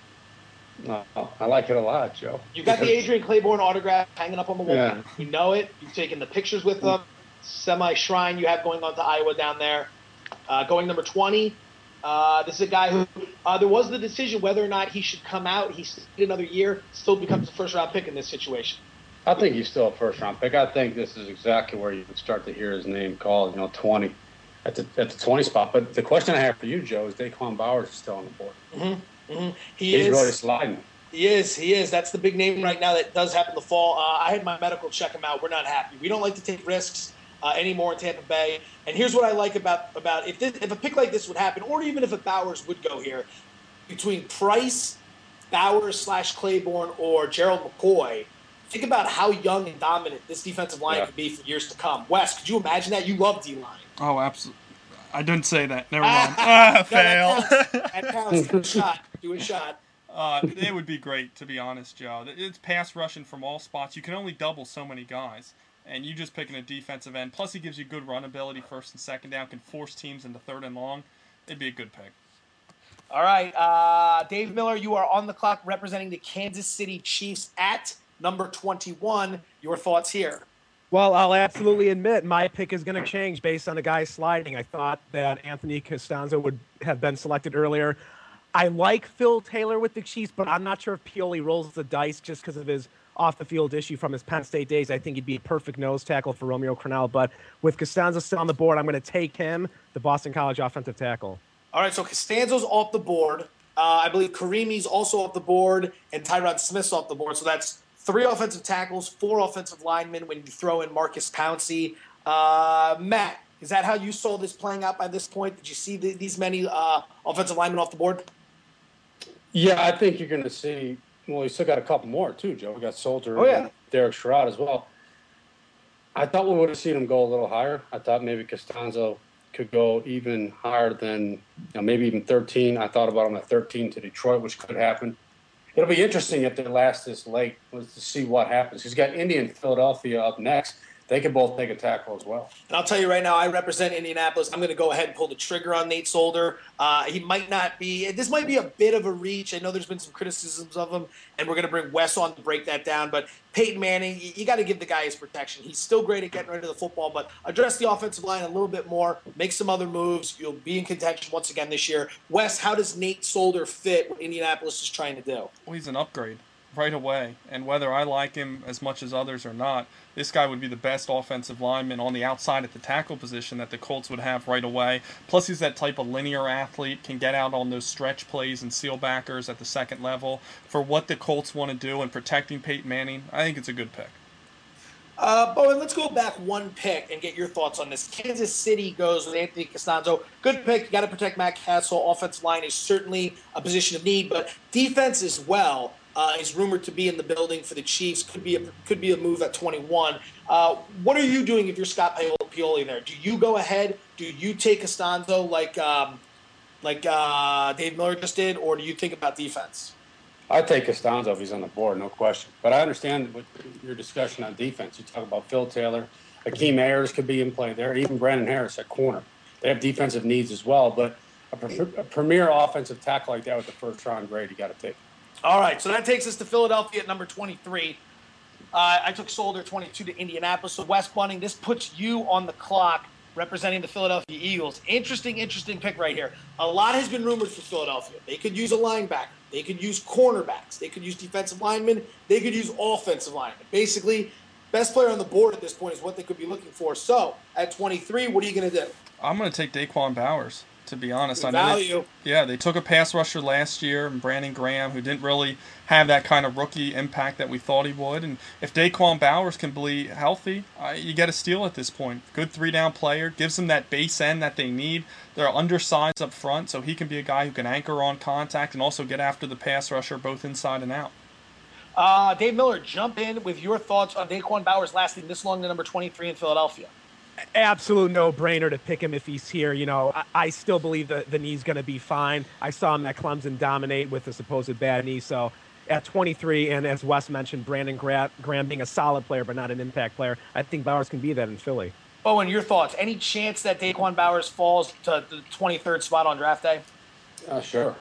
I like it a lot, Joe. You've got the Adrian Claiborne autograph hanging up on the wall. Yeah. You know it. You've taken the pictures with them. Semi-shrine you have going on to Iowa down there. Going number 20. This is a guy who there was the decision whether or not he should come out. He stayed another year, still becomes a first-round pick in this situation. I think he's still a first-round pick. I think this is exactly where you would start to hear his name called, 20, at the 20 spot. But the question I have for you, Joe, is Daquan Bowers is still on the board. Mm-hmm. Mm-hmm. He's really sliding. He is. That's the big name right now that does happen to fall. I had my medical check him out. We're not happy. We don't like to take risks anymore in Tampa Bay. And here's what I like about if a pick like this would happen, or even if a Bowers would go here, between Price, Bowers / Claiborne, or Gerald McCoy, think about how young and dominant this defensive line could be for years to come. Wes, could you imagine that? You love D-line. Oh, absolutely. I didn't say that. Never mind. Fail. That counts. Do a shot. It would be great, to be honest, Joe. It's pass rushing from all spots. You can only double so many guys. And you just picking a defensive end. Plus, he gives you good run ability first and second down, can force teams into third and long. It'd be a good pick. All right. Dave Miller, you are on the clock representing the Kansas City Chiefs at number 21. Your thoughts here? Well, I'll absolutely admit my pick is going to change based on the guy sliding. I thought that Anthony Costanzo would have been selected earlier. I like Phil Taylor with the Chiefs, but I'm not sure if Pioli rolls the dice just because of his off-the-field issue from his Penn State days. I think he'd be a perfect nose tackle for Romeo Crennel. But with Costanzo still on the board, I'm going to take him, the Boston College offensive tackle. All right, so Costanzo's off the board. I believe Karimi's also off the board, and Tyron Smith's off the board. So that's 3 offensive tackles, 4 offensive linemen when you throw in Marcus Pouncey. Matt, is that how you saw this playing out by this point? Did you see these many offensive linemen off the board? Yeah, I think you're going to see. Well, you still got a couple more too, Joe. We got Soldier and Derek Sherrod as well. I thought we would have seen him go a little higher. I thought maybe Costanzo could go even higher than, maybe even 13. I thought about him at 13 to Detroit, which could happen. It'll be interesting if they last this late to see what happens. He's got Indy and Philadelphia up next. They could both take a tackle as well. And I'll tell you right now, I represent Indianapolis. I'm going to go ahead and pull the trigger on Nate Solder. He might not be – this might be a bit of a reach. I know there's been some criticisms of him, and we're going to bring Wes on to break that down. But Peyton Manning, you got to give the guy his protection. He's still great at getting rid of the football, but address the offensive line a little bit more, make some other moves. You'll be in contention once again this year. Wes, how does Nate Solder fit what Indianapolis is trying to do? Well, he's an upgrade right away, and whether I like him as much as others or not, this guy would be the best offensive lineman on the outside at the tackle position that the Colts would have right away. Plus, he's that type of linear athlete, can get out on those stretch plays and seal backers at the second level. For what the Colts want to do in protecting Peyton Manning, I think it's a good pick. Bowen, let's go back one pick and get your thoughts on this. Kansas City goes with Anthony Costanzo. Good pick. You got to protect Matt Castle. Offensive line is certainly a position of need, but defense as well. Is rumored to be in the building for the Chiefs. Could be a move at 21. What are you doing if you're Scott Pioli there? Do you go ahead? Do you take Costanzo like Dave Miller just did, or do you think about defense? I take Costanzo if he's on the board, no question. But I understand what your discussion on defense. You talk about Phil Taylor, Akeem Ayers could be in play there, even Brandon Harris at corner. They have defensive needs as well, but a premier offensive tackle like that with the first-round grade, you got to take. All right, so that takes us to Philadelphia at number 23. I took Solder 22 to Indianapolis. So Wes Bunting, this puts you on the clock representing the Philadelphia Eagles. Interesting pick right here. A lot has been rumored for Philadelphia. They could use a linebacker. They could use cornerbacks. They could use defensive linemen. They could use offensive linemen. Basically, best player on the board at this point is what they could be looking for. So at 23, what are you going to do? I'm going to take Daquan Bowers, to be honest. Good I know value. they took a pass rusher last year, and Brandon Graham, who didn't really have that kind of rookie impact that we thought he would. And if Daquan Bowers can be healthy, you get a steal at this point. Good 3-down player, gives them that base end that they need. They're undersized up front, so he can be a guy who can anchor on contact and also get after the pass rusher both inside and out. Dave Miller, jump in with your thoughts on Daquan Bowers lasting this long to number 23 in Philadelphia. Absolute no-brainer to pick him if he's here. I still believe the knee's going to be fine. I saw him at Clemson dominate with a supposed bad knee. So at 23, and as Wes mentioned, Brandon Graham being a solid player but not an impact player, I think Bowers can be that in Philly. Owen, your thoughts? Any chance that Daquan Bowers falls to the 23rd spot on draft day? Sure.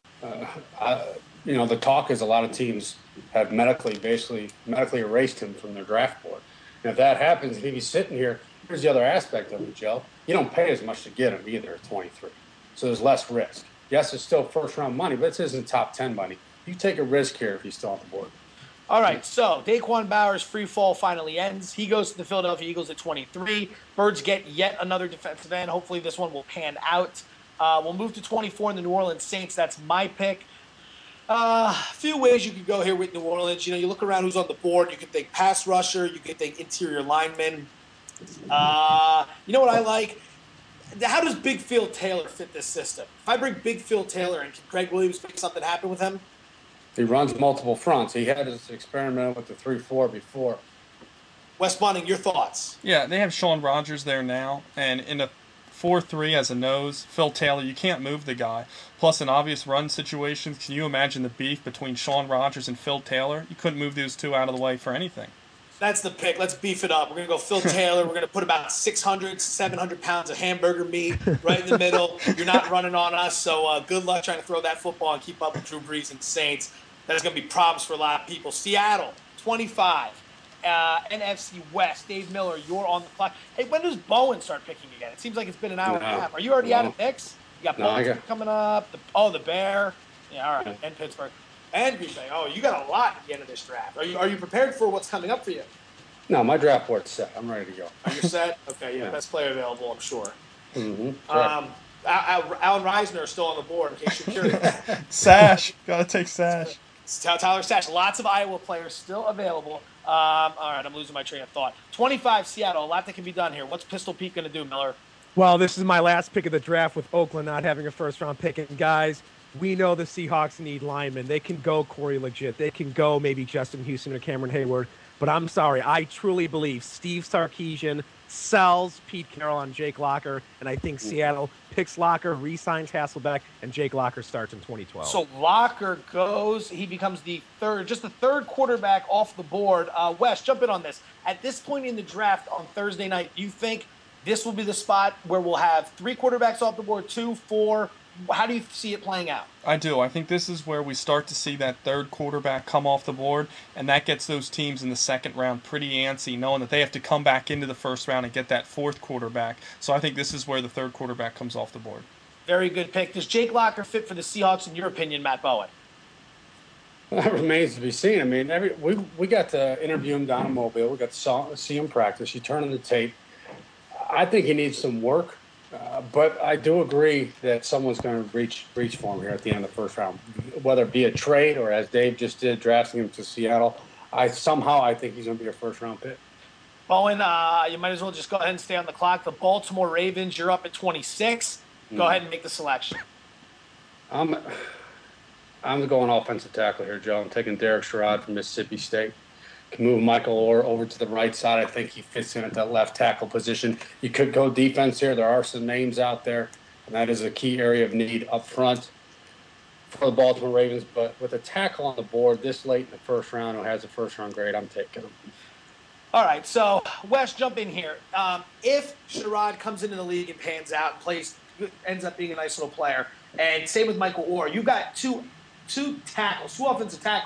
The talk is a lot of teams have medically erased him from their draft board. And if that happens, if he's sitting here, here's the other aspect of it, Joe. You don't pay as much to get him either at 23. So there's less risk. Yes, it's still first-round money, but this isn't top 10 money. You take a risk here if he's still on the board. All right, so Daquan Bowers' free fall finally ends. He goes to the Philadelphia Eagles at 23. Birds get yet another defensive end. Hopefully this one will pan out. We'll move to 24 in the New Orleans Saints. That's my pick. A few ways you could go here with New Orleans. You look around who's on the board. You could think pass rusher. You could think interior lineman. You know what I like? How does Big Phil Taylor fit this system? If I bring Big Phil Taylor in, can Greg Williams make something happen with him? He runs multiple fronts. He had his experiment with the 3-4 before. Wes Bunning, your thoughts? Yeah, they have Sean Rogers there now, and in a 4-3 as a nose, Phil Taylor, you can't move the guy. Plus, in obvious run situations, can you imagine the beef between Sean Rogers and Phil Taylor? You couldn't move those two out of the way for anything. That's the pick. Let's beef it up. We're going to go Phil Taylor. We're going to put about 600, 700 pounds of hamburger meat right in the middle. You're not running on us, so good luck trying to throw that football and keep up with Drew Brees and the Saints. That's going to be problems for a lot of people. Seattle, 25. NFC West. Dave Miller, you're on the clock. Hey, when does Bowen start picking again? It seems like it's been an hour and a half. Are you already out of picks? You got Bowen coming up. The Bear. Yeah, all right. And Pittsburgh. And Green Bay. Oh, you got a lot at the end of this draft. Are you prepared for what's coming up for you? No, my draft board's set. I'm ready to go. Are you set? Okay, yeah. Best player available, I'm sure. Mm-hmm. Alan Reisner is still on the board, in case you're curious. Sash. Got to take Sash. Tyler Sash. Lots of Iowa players still available. All right, I'm losing my train of thought. 25, Seattle. A lot that can be done here. What's Pistol Pete going to do, Miller? Well, this is my last pick of the draft with Oakland not having a first-round pick. And, guys, we know the Seahawks need linemen. They can go Corey Legit. They can go maybe Justin Houston or Cameron Hayward. But I'm sorry. I truly believe Steve Sarkisian sells Pete Carroll on Jake Locker, and I think Seattle picks Locker, re-signs Hasselbeck, and Jake Locker starts in 2012. So Locker goes. He becomes the third quarterback off the board. Wes, jump in on this. At this point in the draft on Thursday night, do you think this will be the spot where we'll have 3 quarterbacks off the board, 2, 4? How do you see it playing out? I do. I think this is where we start to see that third quarterback come off the board, and that gets those teams in the second round pretty antsy, knowing that they have to come back into the first round and get that fourth quarterback. So I think this is where the third quarterback comes off the board. Very good pick. Does Jake Locker fit for the Seahawks, in your opinion, Matt Bowen? Well, that remains to be seen. I mean, we got to interview him down in Mobile. We got to see him practice. You turn on the tape. I think he needs some work. But I do agree that someone's going to reach for him here at the end of the first round, whether it be a trade or, as Dave just did, drafting him to Seattle. I think he's going to be a first-round pick. Bowen, you might as well just go ahead and stay on the clock. The Baltimore Ravens, you're up at 26. Go ahead and make the selection. I'm going offensive tackle here, Joe. I'm taking Derek Sherrod from Mississippi State. Can move Michael Orr over to the right side. I think he fits in at that left tackle position. You could go defense here. There are some names out there, and that is a key area of need up front for the Baltimore Ravens. But with a tackle on the board this late in the first round who has a first-round grade, I'm taking him. All right, so Wes, jump in here. If Sherrod comes into the league and pans out and ends up being a nice little player, and same with Michael Orr, you got two offensive tackles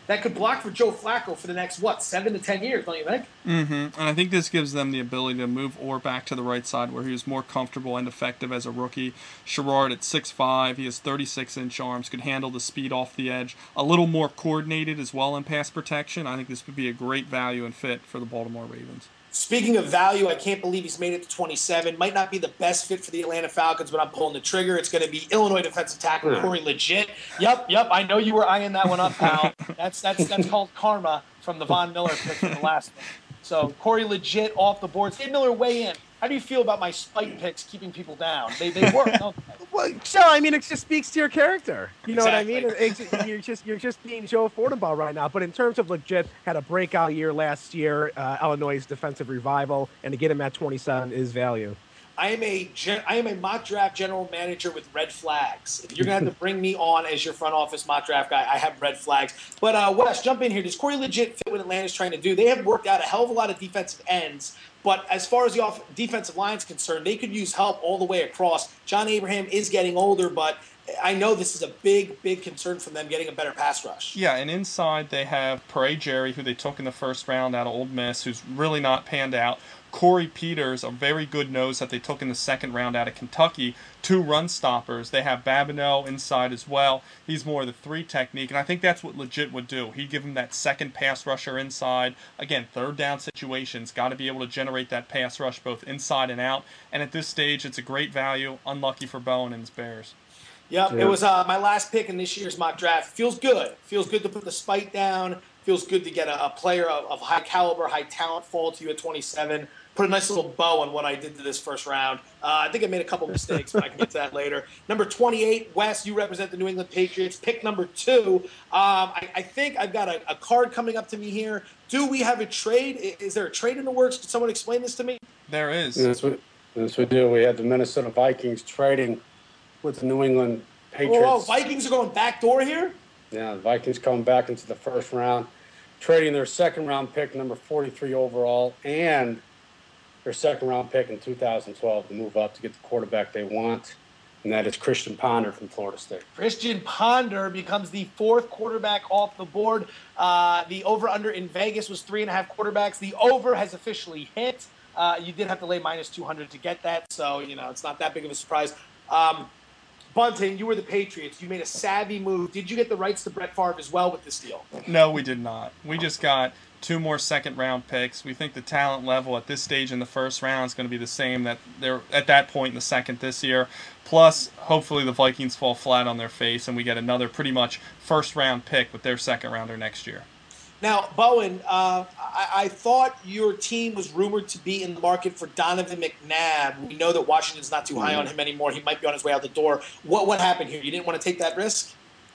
that could block for Joe Flacco for the next, 7 to 10 years, don't you think? Mm-hmm. And I think this gives them the ability to move Orr back to the right side where he was more comfortable and effective as a rookie. Sherrard at 6'5", he has 36-inch arms, could handle the speed off the edge, a little more coordinated as well in pass protection. I think this would be a great value and fit for the Baltimore Ravens. Speaking of value, I can't believe he's made it to 27. Might not be the best fit for the Atlanta Falcons, but I'm pulling the trigger. It's going to be Illinois defensive tackle Corey Legit. Yep. I know you were eyeing that one up, pal. That's called karma from the Von Miller pick from the last one. So Corey Legit off the board. Dave Miller, weigh in. How do you feel about my spike picks keeping people down? They work, don't they? Well, so I mean, it just speaks to your character. You know Exactly. what I mean? You're just being Joe Fortenbaugh right now. But in terms of Legit, had a breakout year last year. Illinois' defensive revival, and to get him at 27 is value. I am a mock draft general manager with red flags. If you're going to have to bring me on as your front office mock draft guy, I have red flags. But Wes, jump in here. Does Corey Legit fit what Atlanta's trying to do? They have worked out a hell of a lot of defensive ends. But as far as the defensive line is concerned, they could use help all the way across. John Abraham is getting older, but I know this is a big, big concern for them getting a better pass rush. Yeah, and inside they have Pere Jerry, who they took in the first round out of Ole Miss, who's really not panned out. Corey Peters, a very good nose that they took in the second round out of Kentucky. 2 run stoppers. They have Babineau inside as well. He's more of the 3 technique, and I think that's what Legit would do. He'd give him that second pass rusher inside. Again, third down situations. Got to be able to generate that pass rush both inside and out. And at this stage, it's a great value. Unlucky for Bowen and his Bears. Yep, Yeah. It was my last pick in this year's mock draft. Feels good. Feels good to put the spike down. Feels good to get a player of high caliber, high talent fall to you at 27. Put a nice little bow on what I did to this first round. I think I made a couple mistakes, but I can get to that later. Number 28, Wes, you represent the New England Patriots. Pick number 2. I think I've got a card coming up to me here. Do we have a trade? Is there a trade in the works? Could someone explain this to me? There is. Yes, we do. We had the Minnesota Vikings trading with the New England Patriots. Oh, Vikings are going backdoor here? Yeah, the Vikings come back into the first round, trading their second-round pick, number 43 overall, and their second-round pick in 2012 to move up to get the quarterback they want, and that is Christian Ponder from Florida State. Christian Ponder becomes the 4th quarterback off the board. The over-under in Vegas was 3.5 quarterbacks. The over has officially hit. You did have to lay minus 200 to get that, so it's not that big of a surprise. Bunting, you were the Patriots. You made a savvy move. Did you get the rights to Brett Favre as well with this deal? No, we did not. We just got 2 more second-round picks. We think the talent level at this stage in the first round is going to be the same that they're at that point in the second this year. Plus, hopefully the Vikings fall flat on their face and we get another pretty much first-round pick with their second-rounder next year. Now, Bowen, I thought your team was rumored to be in the market for Donovan McNabb. We know that Washington's not too high on him anymore. He might be on his way out the door. What happened here? You didn't want to take that risk?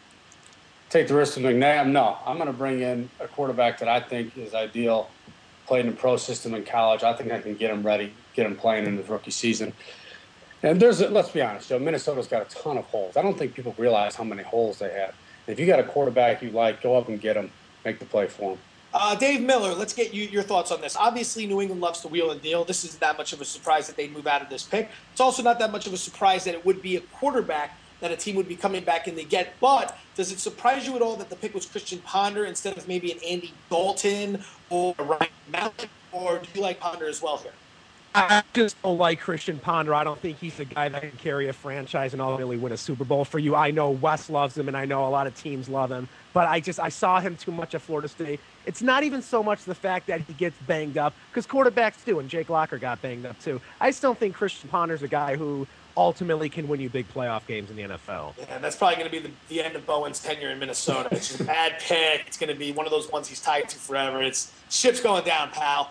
Take the risk of McNabb? No. I'm going to bring in a quarterback that I think is ideal, played in the pro system in college. I think I can get him ready, get him playing in his rookie season. And let's be honest, Joe, Minnesota's got a ton of holes. I don't think people realize how many holes they have. If you got a quarterback you like, go up and get him. Make the play for him. Dave Miller, let's get your thoughts on this. Obviously, New England loves to wheel and deal. This isn't that much of a surprise that they'd move out of this pick. It's also not that much of a surprise that it would be a quarterback that a team would be coming back in to get. But does it surprise you at all that the pick was Christian Ponder instead of maybe an Andy Dalton or a Ryan Mallett? Or do you like Ponder as well here? I just don't like Christian Ponder. I don't think he's the guy that can carry a franchise and ultimately win a Super Bowl for you. I know Wes loves him, and I know a lot of teams love him. But I saw him too much at Florida State. It's not even so much the fact that he gets banged up, because quarterbacks do, and Jake Locker got banged up too. I just don't think Christian Ponder's a guy who ultimately can win you big playoff games in the NFL. Yeah, that's probably going to be the end of Bowen's tenure in Minnesota. It's just a bad pick. It's going to be one of those ones he's tied to forever. Ship's going down, pal.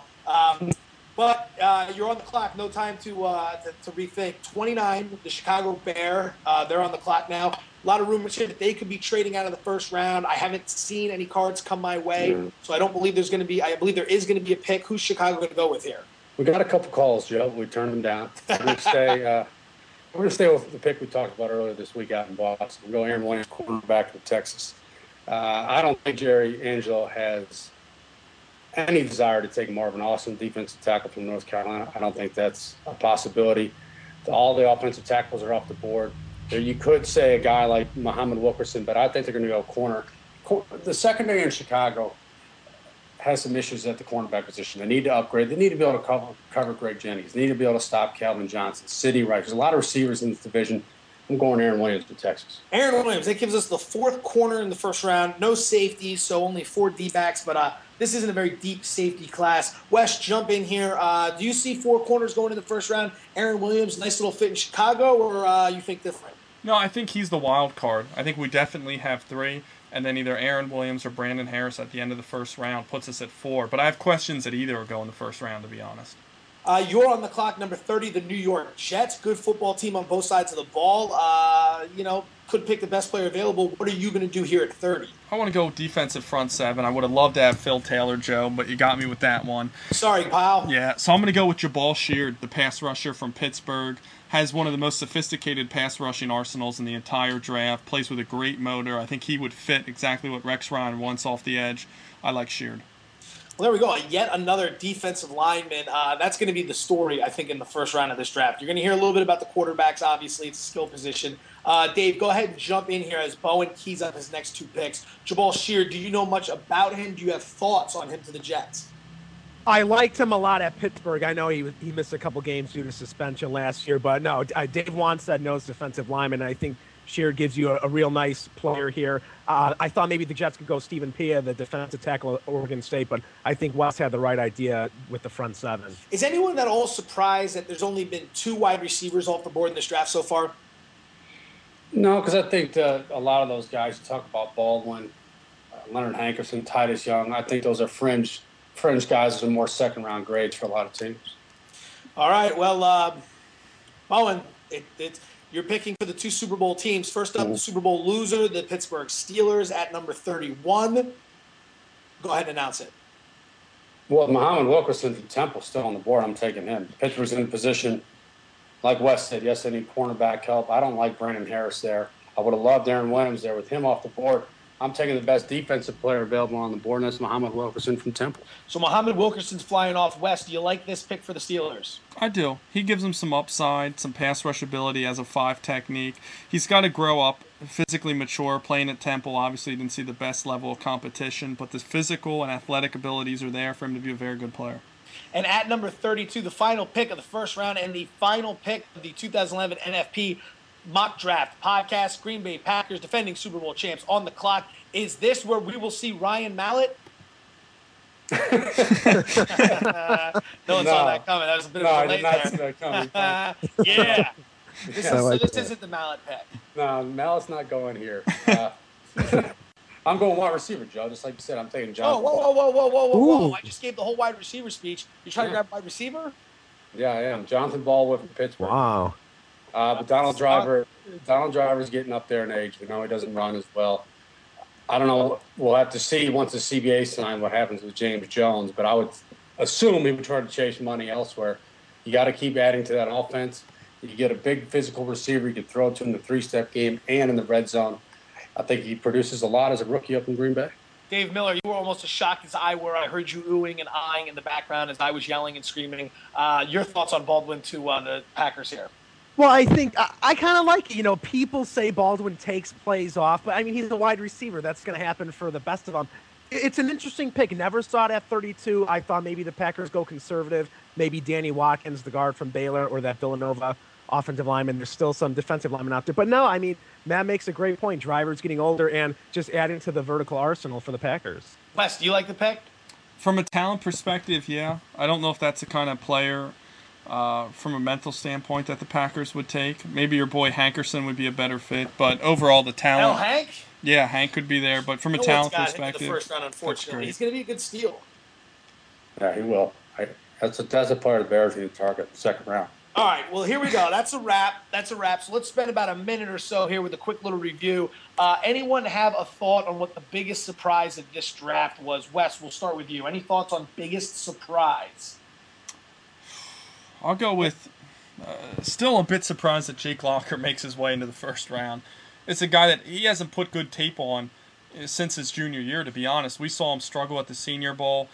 But you're on the clock. No time to rethink. 29, the Chicago Bear. They're on the clock now. A lot of rumors here that they could be trading out of the first round. I haven't seen any cards come my way, so I don't believe there's going to be. I believe there is going to be a pick. Who's Chicago going to go with here? We got a couple calls, Joe. We turned them down. We're going to stay with the pick we talked about earlier this week out in Boston. We'll go Aaron Williams, quarterback of Texas. I don't think Jerry Angelo has any desire to take Marvin Austin, defensive tackle from North Carolina. I don't think that's a possibility. All the offensive tackles are off the board. There, you could say a guy like Muhammad Wilkerson, but I think they're going to go corner The secondary in Chicago has some issues at the cornerback position. They need to upgrade. They need to be able to cover Greg Jennings. They need to be able to stop Calvin Johnson, Sidney Wright. There's a lot of receivers in this division. I'm going Aaron Williams to Texas. Aaron Williams, that gives us the fourth corner in the first round. No safeties, so only 4 D-backs, but this isn't a very deep safety class. Wes, jump in here. Do you see 4 corners going in the first round? Aaron Williams, nice little fit in Chicago, or you think different? No, I think he's the wild card. I think we definitely have 3, and then either Aaron Williams or Brandon Harris at the end of the first round puts us at 4. But I have questions that either will go in the first round, to be honest. You're on the clock, number 30, the New York Jets. Good football team on both sides of the ball. Could pick the best player available. What are you going to do here at 30? I want to go defensive front 7. I would have loved to have Phil Taylor, Joe, but you got me with that one. Sorry, pal. Yeah, so I'm going to go with Jabal Sheard, the pass rusher from Pittsburgh. Has one of the most sophisticated pass rushing arsenals in the entire draft. Plays with a great motor. I think he would fit exactly what Rex Ryan wants off the edge. I like Sheard. Well, there we go. Yet another defensive lineman. That's going to be the story, I think, in the first round of this draft. You're going to hear a little bit about the quarterbacks. Obviously, it's a skill position. Dave, go ahead and jump in here as Bowen keys up his next 2 picks. Jabal Sheard, do you know much about him? Do you have thoughts on him to the Jets? I liked him a lot at Pittsburgh. I know he missed a couple games due to suspension last year, but no, Dave Wanstead knows defensive lineman, and I think Sheard gives you a real nice player here. I thought maybe the Jets could go Stephen Pia, the defensive tackle at Oregon State, but I think West had the right idea with the front 7. Is anyone at all surprised that there's only been 2 wide receivers off the board in this draft so far? No, because I think a lot of those guys, you talk about Baldwin, Leonard Hankerson, Titus Young, I think those are fringe guys with more second-round grades for a lot of teams. All right, well, Bowen, you're picking for the 2 Super Bowl teams. First up, the Super Bowl loser, the Pittsburgh Steelers at number 31. Go ahead and announce it. Well, Muhammad Wilkerson from Temple still on the board. I'm taking him. Pittsburgh's in position, like Wes said, yes, they need cornerback help. I don't like Brandon Harris there. I would have loved Aaron Williams there with him off the board. I'm taking the best defensive player available on the board, and that's Muhammad Wilkerson from Temple. So Muhammad Wilkerson's flying off West. Do you like this pick for the Steelers? I do. He gives him some upside, some pass rush ability as a 5 technique. He's got to grow up, physically mature. Playing at Temple, obviously he didn't see the best level of competition, but the physical and athletic abilities are there for him to be a very good player. And at number 32, the final pick of the first round and the final pick of the 2011 NFP Mock Draft Podcast, Green Bay Packers, defending Super Bowl champs, on the clock. Is this where we will see Ryan Mallett? No one saw that coming. That was a bit of a delay there. I did not see that coming. Yeah. This isn't the Mallett pick. No, Mallett's not going here. I'm going wide receiver, Joe. Just like you said, I'm taking John. Whoa. I just gave the whole wide receiver speech. You trying to grab wide receiver? Yeah, I am. Jonathan Baldwin from Pittsburgh. Wow. But Donald Driver's getting up there in age. We know he doesn't run as well. I don't know. We'll have to see once the CBA sign what happens with James Jones. But I would assume he would try to chase money elsewhere. You got to keep adding to that offense. You get a big physical receiver you can throw to in the 3-step game and in the red zone. I think he produces a lot as a rookie up in Green Bay. Dave Miller, you were almost as shocked as I were. I heard you oohing and eyeing in the background as I was yelling and screaming. Your thoughts on Baldwin to the Packers here? Well, I think I kind of like it. You know, people say Baldwin takes plays off, but I mean, he's a wide receiver. That's going to happen for the best of them. It's an interesting pick. Never saw it at 32. I thought maybe the Packers go conservative. Maybe Danny Watkins, the guard from Baylor, or that Villanova offensive lineman. There's still some defensive linemen out there. But no, I mean, Matt makes a great point. Driver's getting older and just adding to the vertical arsenal for the Packers. Wes, do you like the pick? From a talent perspective, yeah. I don't know if that's the kind of player from a mental standpoint that the Packers would take. Maybe your boy Hankerson would be a better fit, but overall the talent. Hank? Yeah, Hank could be there, but from a talent perspective, the first round, unfortunately, he's going to be a good steal. Yeah, he will. That's a part of the Bears need to target the second round. All right, well, here we go. That's a wrap. So let's spend about a minute or so here with a quick little review. Anyone have a thought on what the biggest surprise of this draft was? Wes, we'll start with you. Any thoughts on biggest surprise? I'll go with still a bit surprised that Jake Locker makes his way into the first round. It's a guy that he hasn't put good tape on since his junior year, to be honest. We saw him struggle at the Senior Bowl.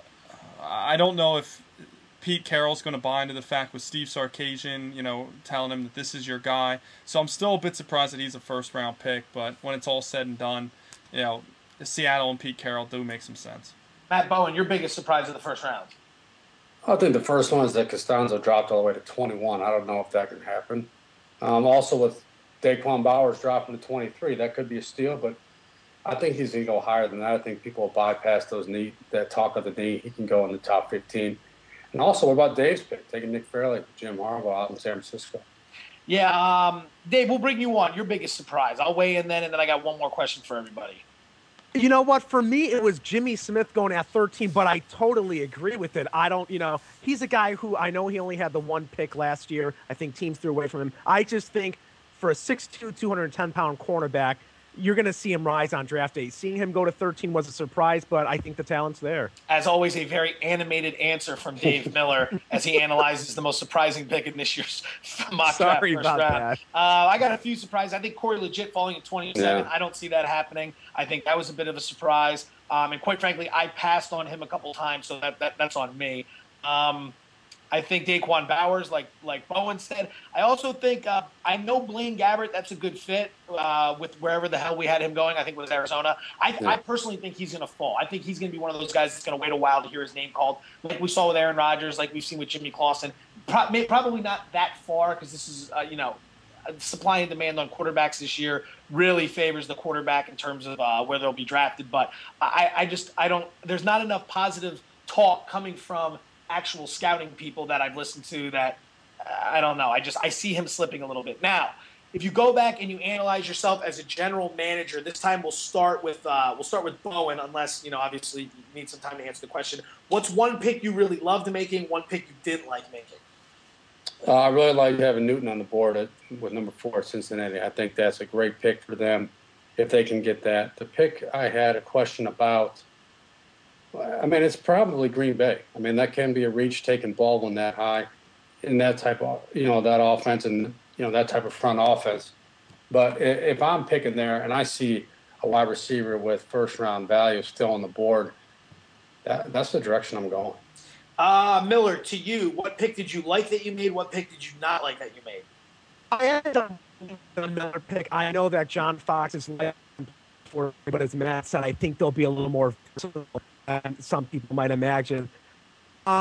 I don't know if Pete Carroll's going to buy into the fact with Steve Sarkisian, telling him that this is your guy. So I'm still a bit surprised that he's a first-round pick, but when it's all said and done, Seattle and Pete Carroll do make some sense. Matt Bowen, your biggest surprise of the first round? I think the first one is that Costanzo dropped all the way to 21. I don't know if that can happen. Also, with Daquan Bowers dropping to 23, that could be a steal, but I think he's going to go higher than that. I think people will bypass that talk of the knee. He can go in the top 15. And also, what about Dave's pick, taking Nick Fairley, Jim Harbaugh out in San Francisco? Yeah, Dave, we'll bring you on. Your biggest surprise. I'll weigh in then, and then I got one more question for everybody. You know what? For me, it was Jimmy Smith going at 13, but I totally agree with it. He's a guy who I know he only had the one pick last year. I think teams threw away from him. I just think for a 6'2", 210-pound cornerback, you're going to see him rise on draft day. Seeing him go to 13 was a surprise, but I think the talent's there. As always, a very animated answer from Dave Miller as he analyzes the most surprising pick in this year's mock draft first round. That. I got a few surprises. I think Corey Legit falling at 27. Yeah. I don't see that happening. I think that was a bit of a surprise. And quite frankly, I passed on him a couple times, so that's on me. I think Daquan Bowers, like Bowen said. I also think I know Blaine Gabbert. That's a good fit with wherever the hell we had him going. I think it was Arizona. I personally think he's going to fall. I think he's going to be one of those guys that's going to wait a while to hear his name called, like we saw with Aaron Rodgers, like we've seen with Jimmy Clausen. Probably not that far because this is supply and demand on quarterbacks this year really favors the quarterback in terms of where they'll be drafted. But I don't. There's not enough positive talk coming from actual scouting people that I've listened to that I don't know. I see him slipping a little bit. Now, if you go back and you analyze yourself as a general manager, this time we'll start with Bowen, unless obviously you need some time to answer the question. What's one pick you really loved making? One pick you didn't like making? I really like having Newton on the board with number 4 at Cincinnati. I think that's a great pick for them if they can get that. The pick I had a question about. It's probably Green Bay. That can be a reach taking Baldwin that high in that type of, that offense and, that type of front offense. But if I'm picking there and I see a wide receiver with first-round value still on the board, that's the direction I'm going. Miller, to you, what pick did you like that you made? What pick did you not like that you made? I ended up a Miller pick. I know that John Fox is for, but as Matt said, I think they'll be a little more versatile than some people might imagine. I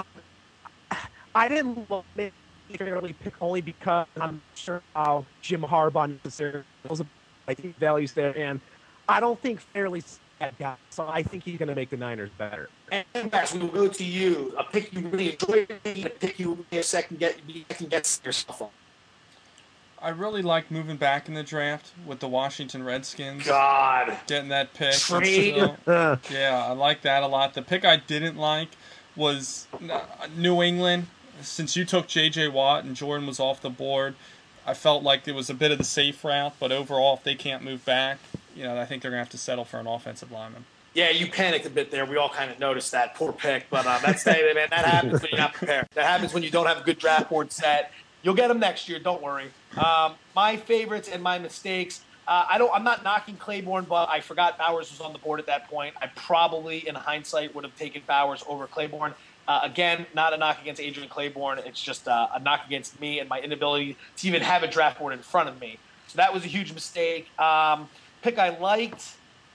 didn't necessarily pick only because I'm not sure how Jim Harbaugh necessarily values there, and I don't think Fairley's that guy, so I think he's going to make the Niners better. And Max, we will go to you. A pick you really enjoyed, a pick you second guess yourself on. I really like moving back in the draft with the Washington Redskins. God. Getting that pick. Trade. Yeah, I like that a lot. The pick I didn't like was New England. Since you took J.J. Watt and Jordan was off the board, I felt like it was a bit of the safe route. But overall, if they can't move back, I think they're going to have to settle for an offensive lineman. Yeah, you panicked a bit there. We all kind of noticed that. Poor pick. But man, that happens when you're not prepared. That happens when you don't have a good draft board set. You'll get them next year. Don't worry. My favorites and my mistakes. I'm not knocking Claiborne, but I forgot Bowers was on the board at that point. I probably, in hindsight, would have taken Bowers over Claiborne. Again, not a knock against Adrian Claiborne. It's just a knock against me and my inability to even have a draft board in front of me. So that was a huge mistake. Pick I liked.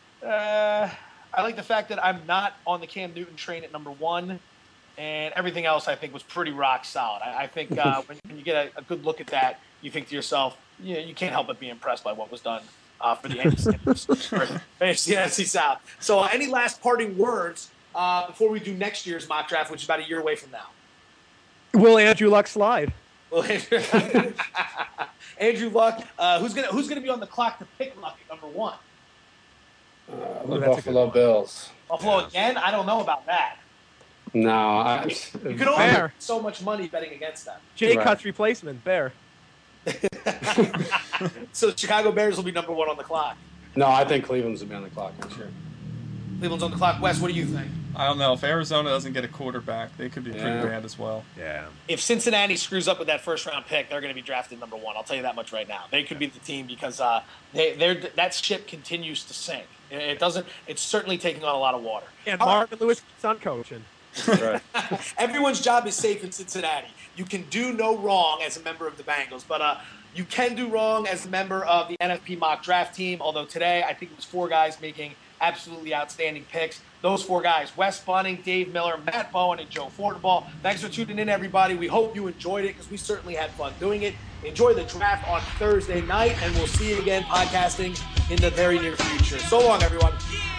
I like the fact that I'm not on the Cam Newton train at number 1. And everything else, I think, was pretty rock solid. I think when you get a good look at that, you think to yourself, you can't help but be impressed by what was done for the NFC South. So any last parting words before we do next year's mock draft, which is about a year away from now? Will Andrew Luck slide? Andrew Luck, who's gonna be on the clock to pick Luck at number 1? The Buffalo Bills. Buffalo again? I don't know about that. No, you could only make so much money betting against them. Jay Cut's replacement, Bear. So Chicago Bears will be number 1 on the clock. No, I think Cleveland's will be on the clock next year. Cleveland's on the clock. Wes, what do you think? I don't know. If Arizona doesn't get a quarterback, they could be pretty bad as well. Yeah. If Cincinnati screws up with that first-round pick, they're going to be drafted number 1. I'll tell you that much right now. They could be the team because that ship continues to sink. It doesn't. It's certainly taking on a lot of water. And Marvin Lewis keeps on coaching. Right. Everyone's job is safe in Cincinnati. You can do no wrong as a member of the Bengals, but you can do wrong as a member of the NFP mock draft team. Although today, I think it was 4 guys making absolutely outstanding picks. Those 4 guys, Wes Bunning, Dave Miller, Matt Bowen, and Joe Fortenbaugh. Thanks for tuning in, everybody. We hope you enjoyed it because we certainly had fun doing it. Enjoy the draft on Thursday night, and we'll see you again podcasting in the very near future. So long, everyone.